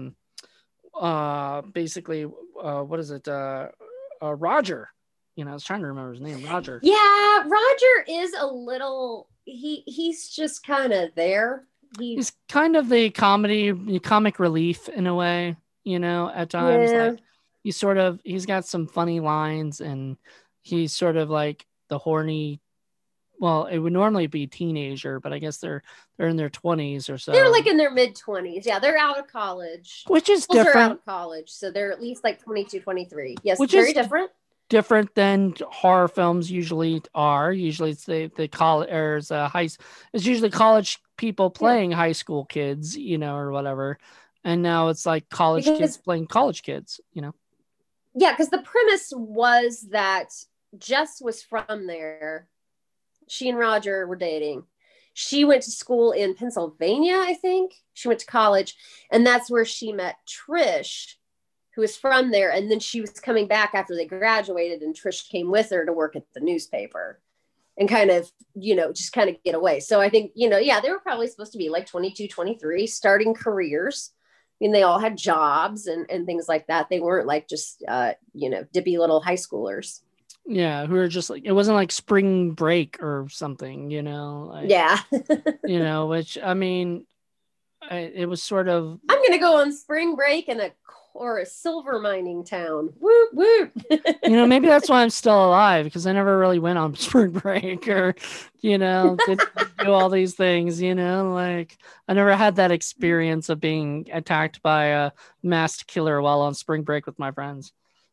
basically what is it? Roger. I was trying to remember his name. Roger. Yeah, Roger is a little. He's just kind of there. He's kind of the comic relief in a way, at times. Yeah. Like he's got some funny lines, and he's sort of like the horny. Well, it would normally be teenager, but I guess they're in their 20s or so. They're like in their mid-20s. Yeah, they're out of college. Which is different. They're out of college, so they're at least like 22, 23. Yes, which very is different. Different than horror films usually are. Usually it's the college, or it's usually college people playing high school kids, or whatever. And now it's like kids playing college kids, Yeah, because the premise was that Jess was from there. She and Roger were dating. She went to school in Pennsylvania, I think. She went to college, and that's where she met Trish, who was from there. And then she was coming back after they graduated, and Trish came with her to work at the newspaper and kind of, just kind of get away. So I think, they were probably supposed to be like 22, 23, starting careers. I mean, they all had jobs and things like that. They weren't like just, dippy little high schoolers. Yeah, who are just like, it wasn't like spring break or something, like, yeah. Which, I mean, it was sort of, I'm going to go on spring break in a silver mining town. Whoop, whoop. Maybe that's why I'm still alive, because I never really went on spring break or, didn't do all these things, like I never had that experience of being attacked by a masked killer while on spring break with my friends.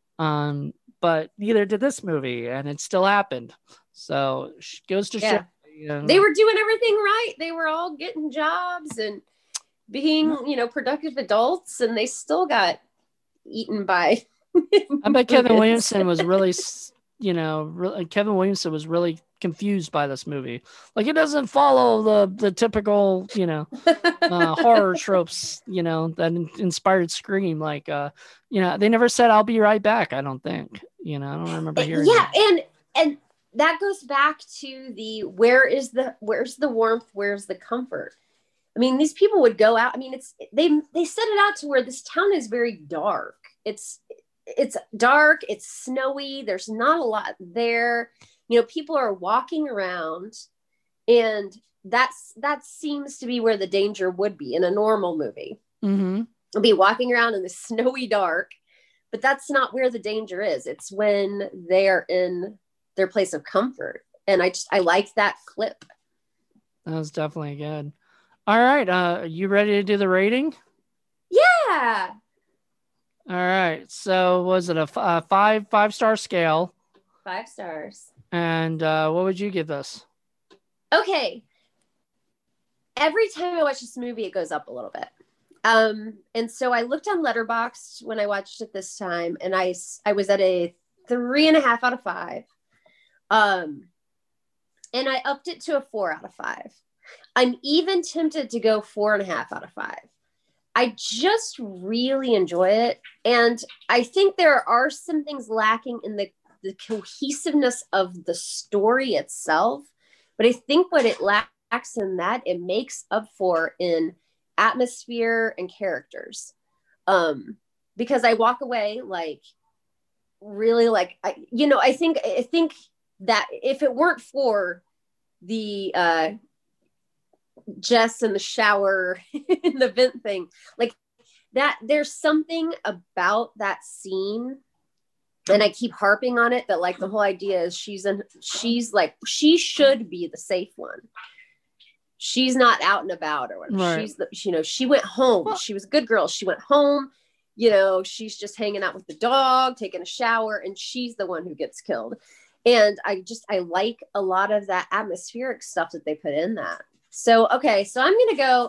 But neither did this movie, and it still happened. So goes to show. They were doing everything right. They were all getting jobs and being, productive adults, and they still got eaten by. I bet Kevin Williamson was really, Kevin Williamson was really confused by this movie. Like, it doesn't follow the typical, horror tropes, that inspired Scream. Like, they never said, "I'll be right back." I don't think, I don't remember hearing. Yeah. And that goes back to where's the warmth? Where's the comfort? I mean, these people would go out. I mean, they set it out to where this town is very dark. It's dark. It's snowy. There's not a lot there. People are walking around, and that seems to be where the danger would be in a normal movie. Mm-hmm. They'll be walking around in the snowy dark, but that's not where the danger is. It's when they are in their place of comfort. And I liked that clip. That was definitely good. All right. You ready to do the rating? Yeah. All right. So was it a five-star scale? 5 stars. And what would you give this? Okay. Every time I watch this movie, it goes up a little bit. And so I looked on Letterboxd when I watched it this time, and I was at a 3.5 out of 5. And I upped it to a 4 out of 5. I'm even tempted to go 4.5 out of 5. I just really enjoy it. And I think there are some things lacking in the cohesiveness of the story itself. But I think what it lacks in that, it makes up for in atmosphere and characters. Because I walk away like really like, I think that if it weren't for the Jess in the shower in the vent thing, like that, there's something about that scene, and I keep harping on it, that like the whole idea is she's like, she should be the safe one. She's not out and about or whatever. Right. She's she went home. She was a good girl. She went home. She's just hanging out with the dog, taking a shower, and she's the one who gets killed. And I like a lot of that atmospheric stuff that they put in that. So, okay. So I'm going to go,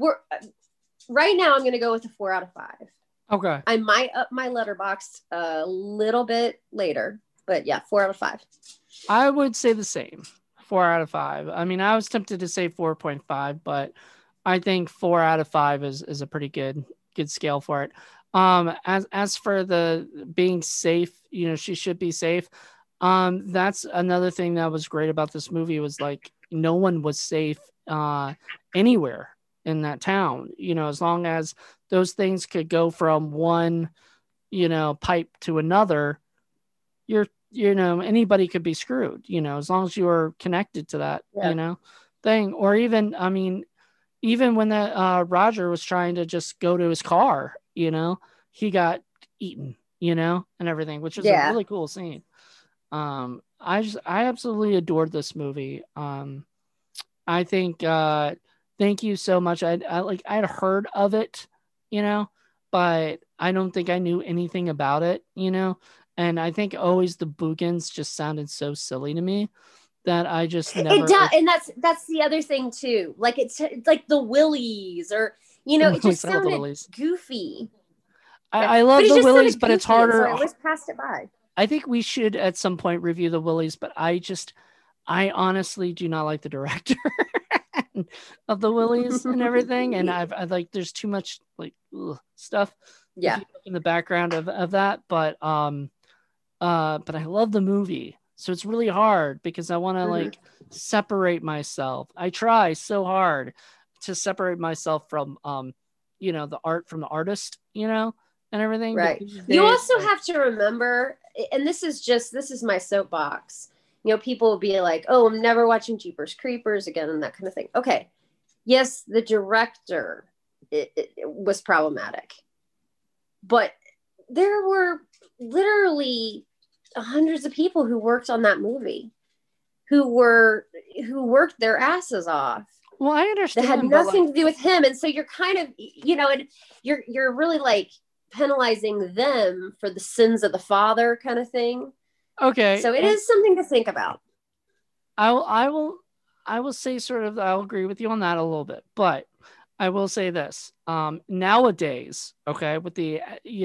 right now I'm going to go with a 4 out of 5. Okay. I might up my Letterboxd a little bit later, but yeah, 4 out of 5. I would say the same. 4 out of 5. I mean, I was tempted to say 4.5, but I think 4 out of 5 is a pretty good scale for it. As for the being safe, she should be safe. That's another thing that was great about this movie, was like no one was safe anywhere in that town. As long as those things could go from one, pipe to another, anybody could be screwed, as long as you are connected to that, thing. Or even, I mean, even when that Roger was trying to just go to his car, he got eaten, and everything, which is a really cool scene. I absolutely adored this movie. I think, thank you so much. I'd heard of it, but I don't think I knew anything about it, and I think always the Boogans just sounded so silly to me that I just never. It does, and that's the other thing too. Like it's like the Willies, or it just sounded goofy. I love the Willies, but it's harder. So I always passed it by. I think we should at some point review the Willies, but I honestly do not like the director of the Willies and everything, and I like there's too much like stuff. Yeah, in the background of that, but I love the movie, so it's really hard because I want to like separate myself. I try so hard to separate myself from the art from the artist, and everything. Right. You also have to remember, and this is my soapbox. People will be like, "Oh, I'm never watching Jeepers Creepers again," and that kind of thing. Okay, yes, the director it was problematic, but there were literally hundreds of people who worked on that movie, who worked their asses off. Well, I understand. That had nothing to do with him, and so you're kind of, and you're really like penalizing them for the sins of the father, kind of thing. Okay. So it is something to think about. I will say sort of, I'll agree with you on that a little bit, but I will say this, nowadays, okay, with the,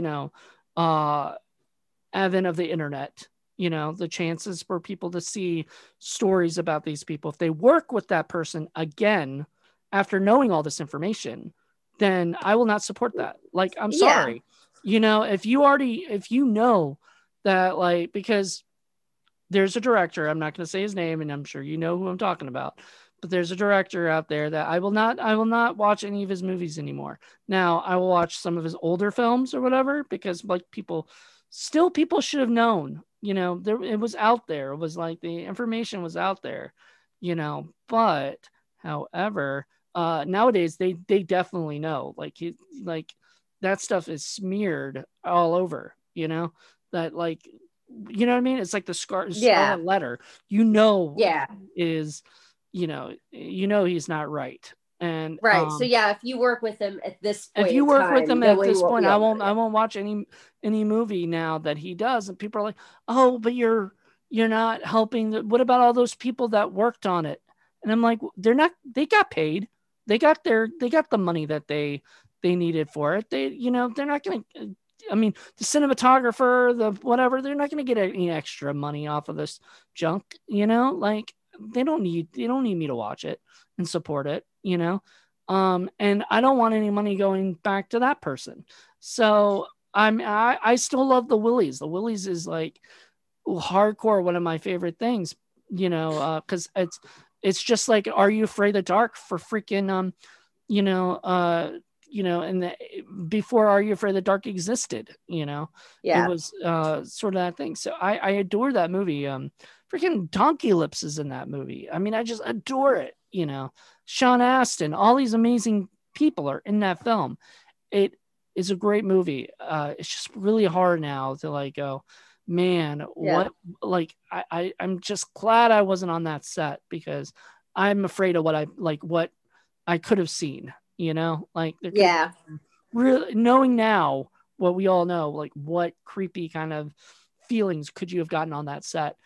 advent of the internet, the chances for people to see stories about these people, if they work with that person again, after knowing all this information, then I will not support that. Like, I'm sorry, if you know that, like, because there's a director, I'm not going to say his name, and I'm sure you know who I'm talking about, but there's a director out there that I will not watch any of his movies anymore. Now I will watch some of his older films or whatever, because like people should have known, it was out there. It was like the information was out there, but however, nowadays they definitely know, like that stuff is smeared all over, that like you know what I mean? It's like the Yeah. scarlet letter, you know, Yeah. is, you know, he's not right. And, Right. So yeah, if you work with him at this if point you in work with time, him at knowing this what point, we all know. I won't watch any movie now that he does. And people are like, oh, but you're not helping. What about all those people that worked on it? And I'm like, they got paid. They got the money that they needed for it. They're not going to, I mean, the cinematographer, the whatever, they're not going to get any extra money off of this junk, like they don't need me to watch it and support it, and I don't want any money going back to that person. So I still love the Willies. The Willies is like hardcore one of my favorite things, because it's just like Are You Afraid of the Dark for freaking you know, and before Are You Afraid of the Dark existed, it was sort of that thing. So I adore that movie. Freaking Donkey Lips is in that movie. I mean, I just adore it. Sean Astin, all these amazing people are in that film. It is a great movie. It's just really hard now to like go, man, what, like, I'm just glad I wasn't on that set because I'm afraid of what I could have seen, like really knowing now what we all know, like what creepy kind of feelings could you have gotten on that set.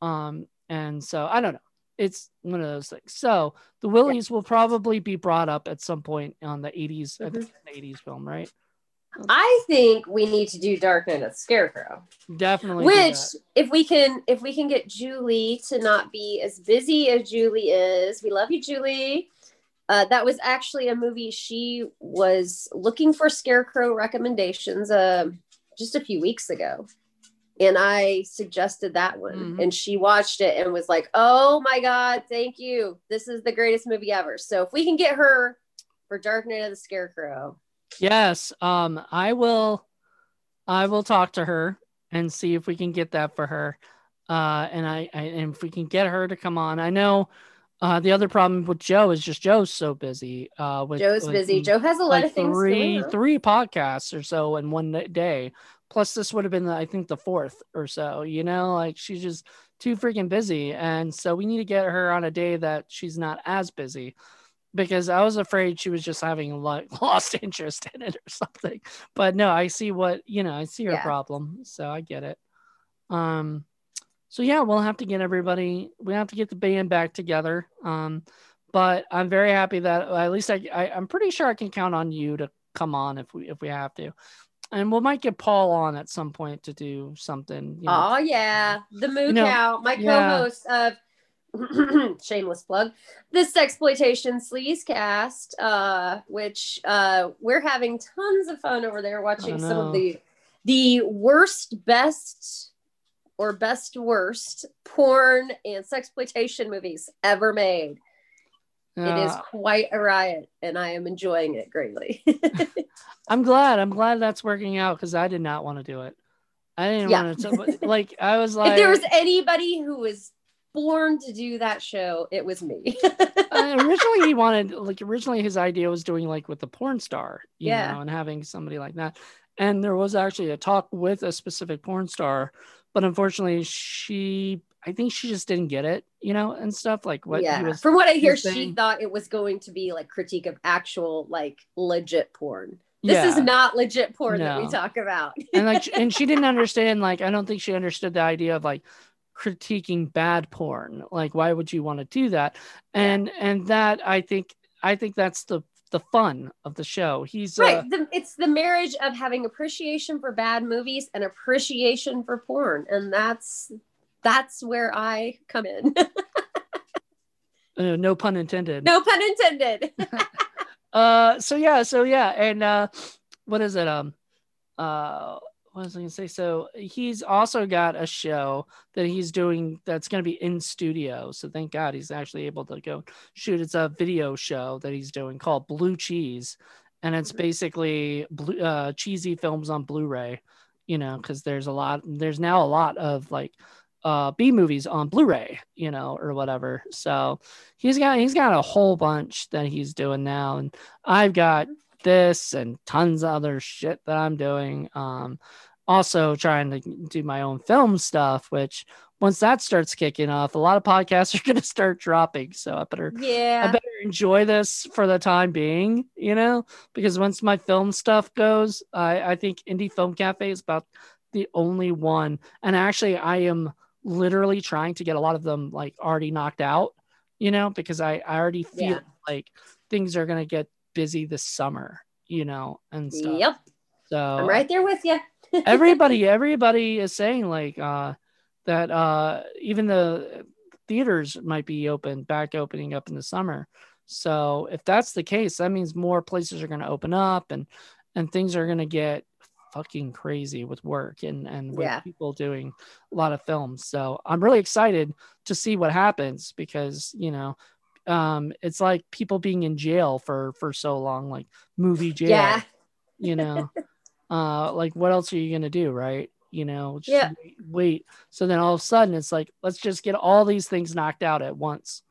And so I don't know. It's one of those things. So the Willies will probably be brought up at some point on the 80s, I think the 80s film, right? I think we need to do Dark Knight of the Scarecrow. Definitely. Which, if we can get Julie to not be as busy as Julie is, we love you, Julie. That was actually a movie she was looking for Scarecrow recommendations just a few weeks ago. And I suggested that one. And she watched it and was like, oh my God, thank you. This is the greatest movie ever. So if we can get her for Dark Knight of the Scarecrow. Yes. I will talk to her and see if we can get that for her. And if we can get her to come on. I know the other problem with Joe is just Joe's so busy. Joe's busy. Joe has a lot of things going on. Three podcasts or so in one day. Plus, this would have been, I think, the fourth or so. Like she's just too freaking busy, and so we need to get her on a day that she's not as busy. Because I was afraid she was just having lost interest in it or something. But no, I see I see her problem, so I get it. So yeah, we'll have to get the band back together. But I'm very happy that at least I'm pretty sure I can count on you to come on if we have to. And we might get Paul on at some point to do something. Oh yeah, the Moo Cow, my co-host of shameless plug, this Sexploitation Sleazecast, which we're having tons of fun over there watching some of the worst, best, or best worst porn and sexploitation movies ever made. It is quite a riot, and I am enjoying it greatly. I'm glad that's working out because I did not want to do it. I didn't want to. Like I was like, if there was anybody who was born to do that show, it was me. Originally his idea was doing like with the porn star, you know, and having somebody like that. And there was actually a talk with a specific porn star, but unfortunately I think she just didn't get it, and stuff like what he was. From what I hear, she thought it was going to be like critique of actual like legit porn. This is not legit porn that we talk about. and she didn't understand, like, I don't think she understood the idea of like critiquing bad porn. Like, why would you want to do that? And that I think that's the fun of the show. He's right. It's the marriage of having appreciation for bad movies and appreciation for porn. And that's where I come in. No pun intended. No pun intended. So yeah. And what is it? What was I gonna say? So he's also got a show that he's doing that's gonna be in studio. So thank God he's actually able to go shoot. It's a video show that he's doing called Blue Cheese, and it's basically cheesy films on Blu-ray. Because there's now a lot of like B movies on Blu-ray, or whatever. So he's got a whole bunch that he's doing now, and I've got this and tons of other shit that I'm doing. also trying to do my own film stuff, which once that starts kicking off, a lot of podcasts are going to start dropping. So I Yeah. better enjoy this for the time being, because once my film stuff goes, I think Indie Film Cafe is about the only one. And actually, I am literally trying to get a lot of them like already knocked out, because I already feel like things are going to get busy this summer, and stuff. Yep. So I'm right there with you. everybody is saying like that even the theaters might be opening up in the summer. So if that's the case, that means more places are going to open up and things are going to get fucking crazy with work and with people doing a lot of films. So I'm really excited to see what happens because, it's like people being in jail for so long, like movie jail, like what else are you going to do? Right. Just wait. So then all of a sudden it's like, let's just get all these things knocked out at once,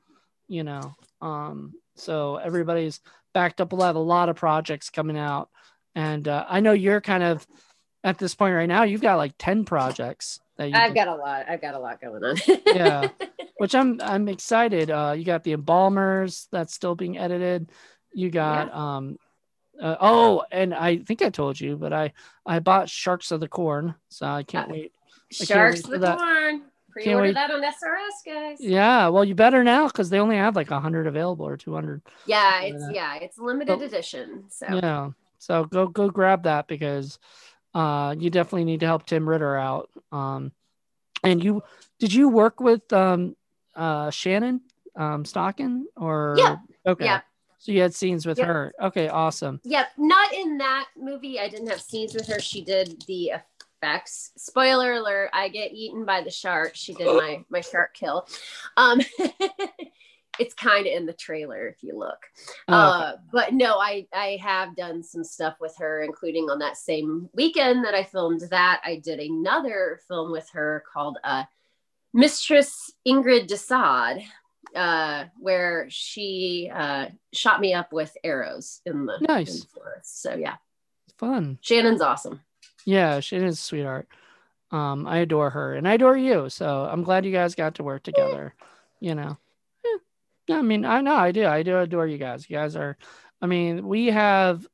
so everybody's backed up. We'll have a lot of projects coming out. And I know you're kind of at this point right now, you've got like 10 projects that I've got a lot going on. Yeah. Which I'm excited. You got the Embalmers that's still being edited. You got, and I think I told you, but I bought Sharks of the Corn, so I can't wait. Sharks of the Corn. Pre-order that on SRS, guys. Yeah, well, you better now because they only have like 100 available or 200. Yeah, it's limited edition. So yeah, so go grab that because you definitely need to help Tim Ritter out. And did you work with Shannon Stocking or okay? Yeah. So you had scenes with her. Okay, awesome. Yep, not in that movie. I didn't have scenes with her. She did the effects. Spoiler alert, I get eaten by the shark. She did my shark kill. It's kind of in the trailer if you look. Okay. But no, I have done some stuff with her, including on that same weekend that I filmed that. I did another film with her called Mistress Ingrid Desad. Where she shot me up with arrows in the forest. So yeah, fun. Shannon's awesome. Yeah, Shannon's a sweetheart. I adore her and I adore you. So I'm glad you guys got to work together. I mean, I know I do adore you guys. You guys are. I mean, we have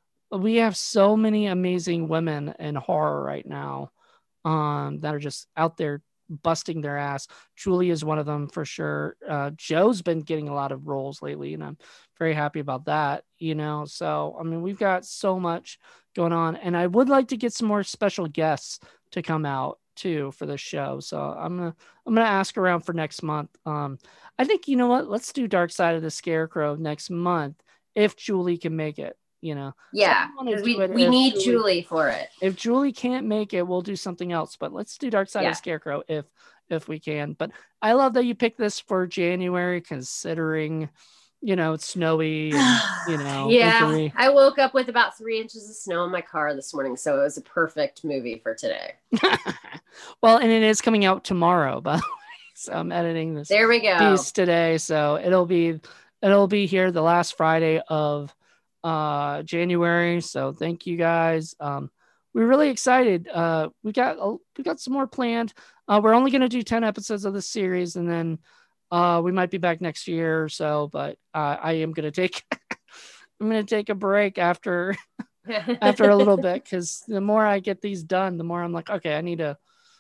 so many amazing women in horror right now, that are just out there busting their ass. Julie is one of them for sure. Joe's been getting a lot of roles lately and I'm very happy about that, so I mean we've got so much going on and I would like to get some more special guests to come out too for the show, so I'm gonna ask around for next month. I think let's do Dark Side of the Scarecrow next month if Julie can make it. Yeah, so we need Julie for it. If Julie can't make it, we'll do something else. But let's do Dark Side of the Scarecrow if we can. But I love that you picked this for January, considering it's snowy. And, wintery. I woke up with about 3 inches of snow in my car this morning, so it was a perfect movie for today. Well, and it is coming out tomorrow, by the way. So I'm editing this. There we go. Piece today, so it'll be here the last Friday of January. So thank you guys. We're really excited. We got some more planned. We're only going to do 10 episodes of this series and then we might be back next year or so, but I am going to take I'm going to take a break after a little bit because the more I get these done, the more I'm like, okay, I need to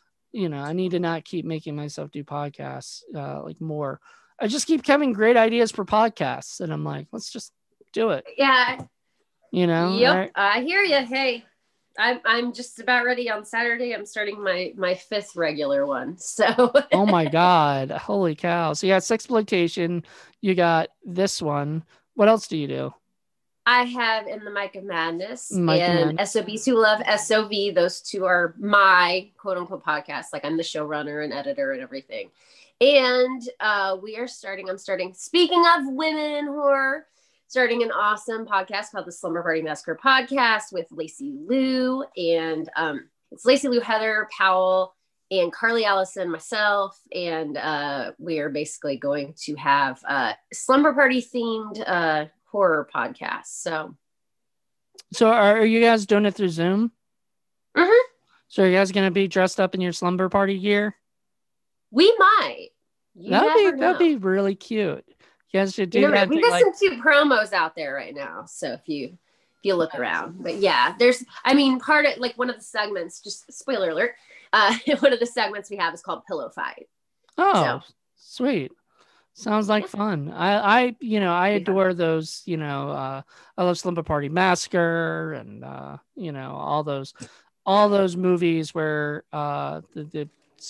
not keep making myself do podcasts like more. I just keep having great ideas for podcasts and I'm like, let's just do it. Yeah. Yep. Right? I hear you. Hey, I'm just about ready on Saturday. I'm starting my 5th regular one. So. Oh my God. Holy cow. So you got Sexploitation. You got this one. What else do you do? I have In the Mic of Madness and SOBs Who Love SOV. Those two are my quote unquote podcasts. Like I'm the showrunner and editor and everything. And I'm starting, speaking of women in horror, starting an awesome podcast called the Slumber Party Massacre Podcast with Lacey Lou. And it's Lacey Lou, Heather Powell, and Carly Allison, myself. And we are basically going to have slumber party themed horror podcasts. So are you guys doing it through Zoom? Mm-hmm. So are you guys gonna be dressed up in your slumber party gear? We might. You never know. That'd be really cute. You guys should do that. We got some cute promos out there right now. So if you look around, but yeah, there's, I mean, part of like one of the segments, just spoiler alert, one of the segments we have is called Pillow Fight. Oh, so. Sweet. Sounds like fun. I adore those, I love Slumber Party Massacre and, all those movies where, the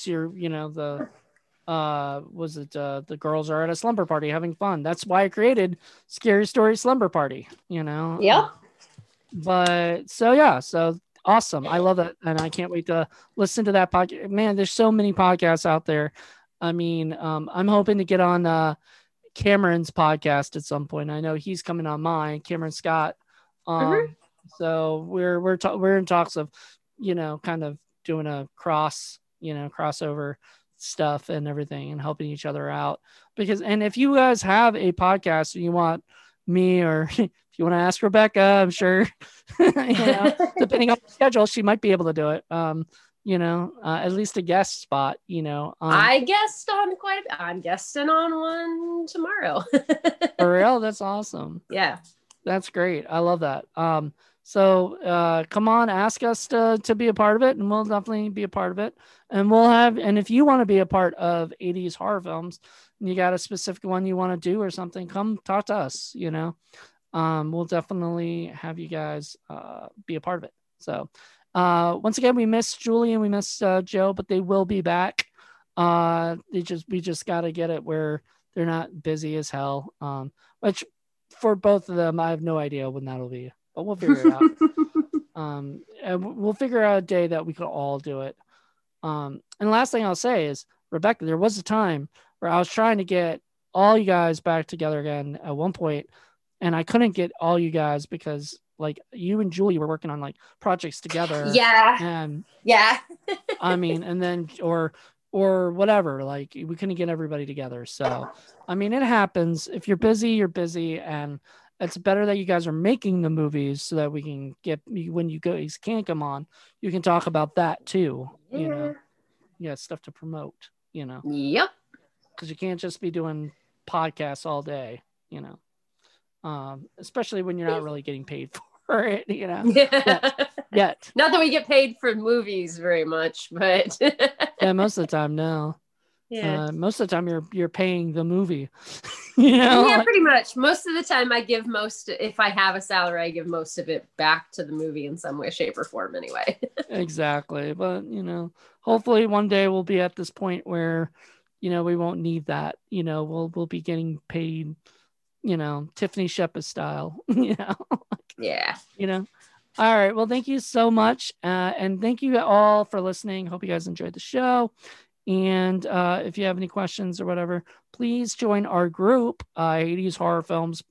girls are at a slumber party having fun. That's why I created Scary Story Slumber Party, Yep. But so awesome. I love that. And I can't wait to listen to that podcast. Man, there's so many podcasts out there. I mean, I'm hoping to get on Cameron's podcast at some point. I know he's coming on mine, Cameron Scott. So we're in talks of, kind of doing a crossover stuff and everything and helping each other out. And if you guys have a podcast and you want me, or if you want to ask Rebecca, I'm sure, depending on the schedule, she might be able to do it. At least a guest spot, I guessed on I'm guesting on one tomorrow. For real? That's awesome. Yeah. That's great. I love that. So come on, ask us to be a part of it, and we'll definitely be a part of it. And if you want to be a part of 80s horror films and you got a specific one you want to do or something, come talk to us, we'll definitely have you guys be a part of it. So once again, we miss Julie and we miss Joe, but they will be back. We just got to get it where they're not busy as hell. Which for both of them, I have no idea when that'll be, but we'll figure it out. And we'll figure out a day that we could all do it. And the last thing I'll say is, Rebecca, there was a time where I was trying to get all you guys back together again at one point, and I couldn't get all you guys because like you and Julie were working on like projects together. Yeah. And yeah. I mean, and then, or whatever, like we couldn't get everybody together. So, I mean, it happens. If you're busy, you're busy. And it's better that you guys are making the movies so that we can get, when you guys can't come on, you can talk about that too. Yeah. Stuff to promote, Yep. Because you can't just be doing podcasts all day, especially when you're not really getting paid for it, yet. Not that we get paid for movies very much, but yeah, most of the time, no. Yeah. Most of the time you're paying the movie. Yeah, pretty much. Most of the time if I have a salary, I give most of it back to the movie in some way, shape, or form anyway. Exactly. But hopefully one day we'll be at this point where, we won't need that. We'll be getting paid, Tiffany Shepard style, Yeah. All right. Well, thank you so much. And thank you all for listening. Hope you guys enjoyed the show. And if you have any questions or whatever, please join our group, 80s Horror Films,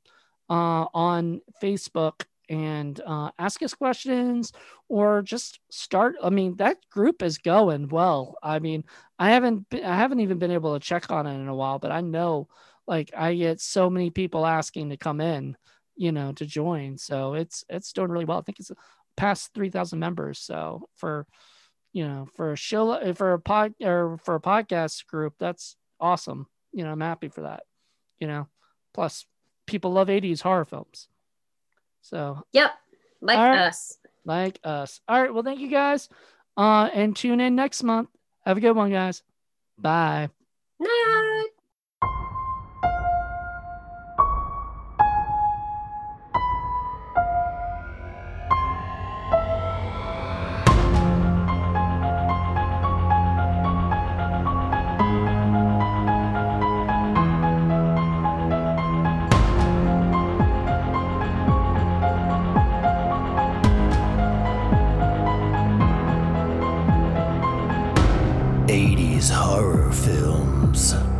on Facebook and ask us questions or just start. I mean, that group is going well. I mean, I haven't even been able to check on it in a while, but I know like I get so many people asking to come in, to join. So it's doing really well. I think it's past 3,000 members. So for a show, for a podcast group, that's awesome. I'm happy for that, plus people love 80s horror films. So, yep. Us. Like us. All right. Well, thank you guys. And tune in next month. Have a good one, guys. Bye. Night. Horror films.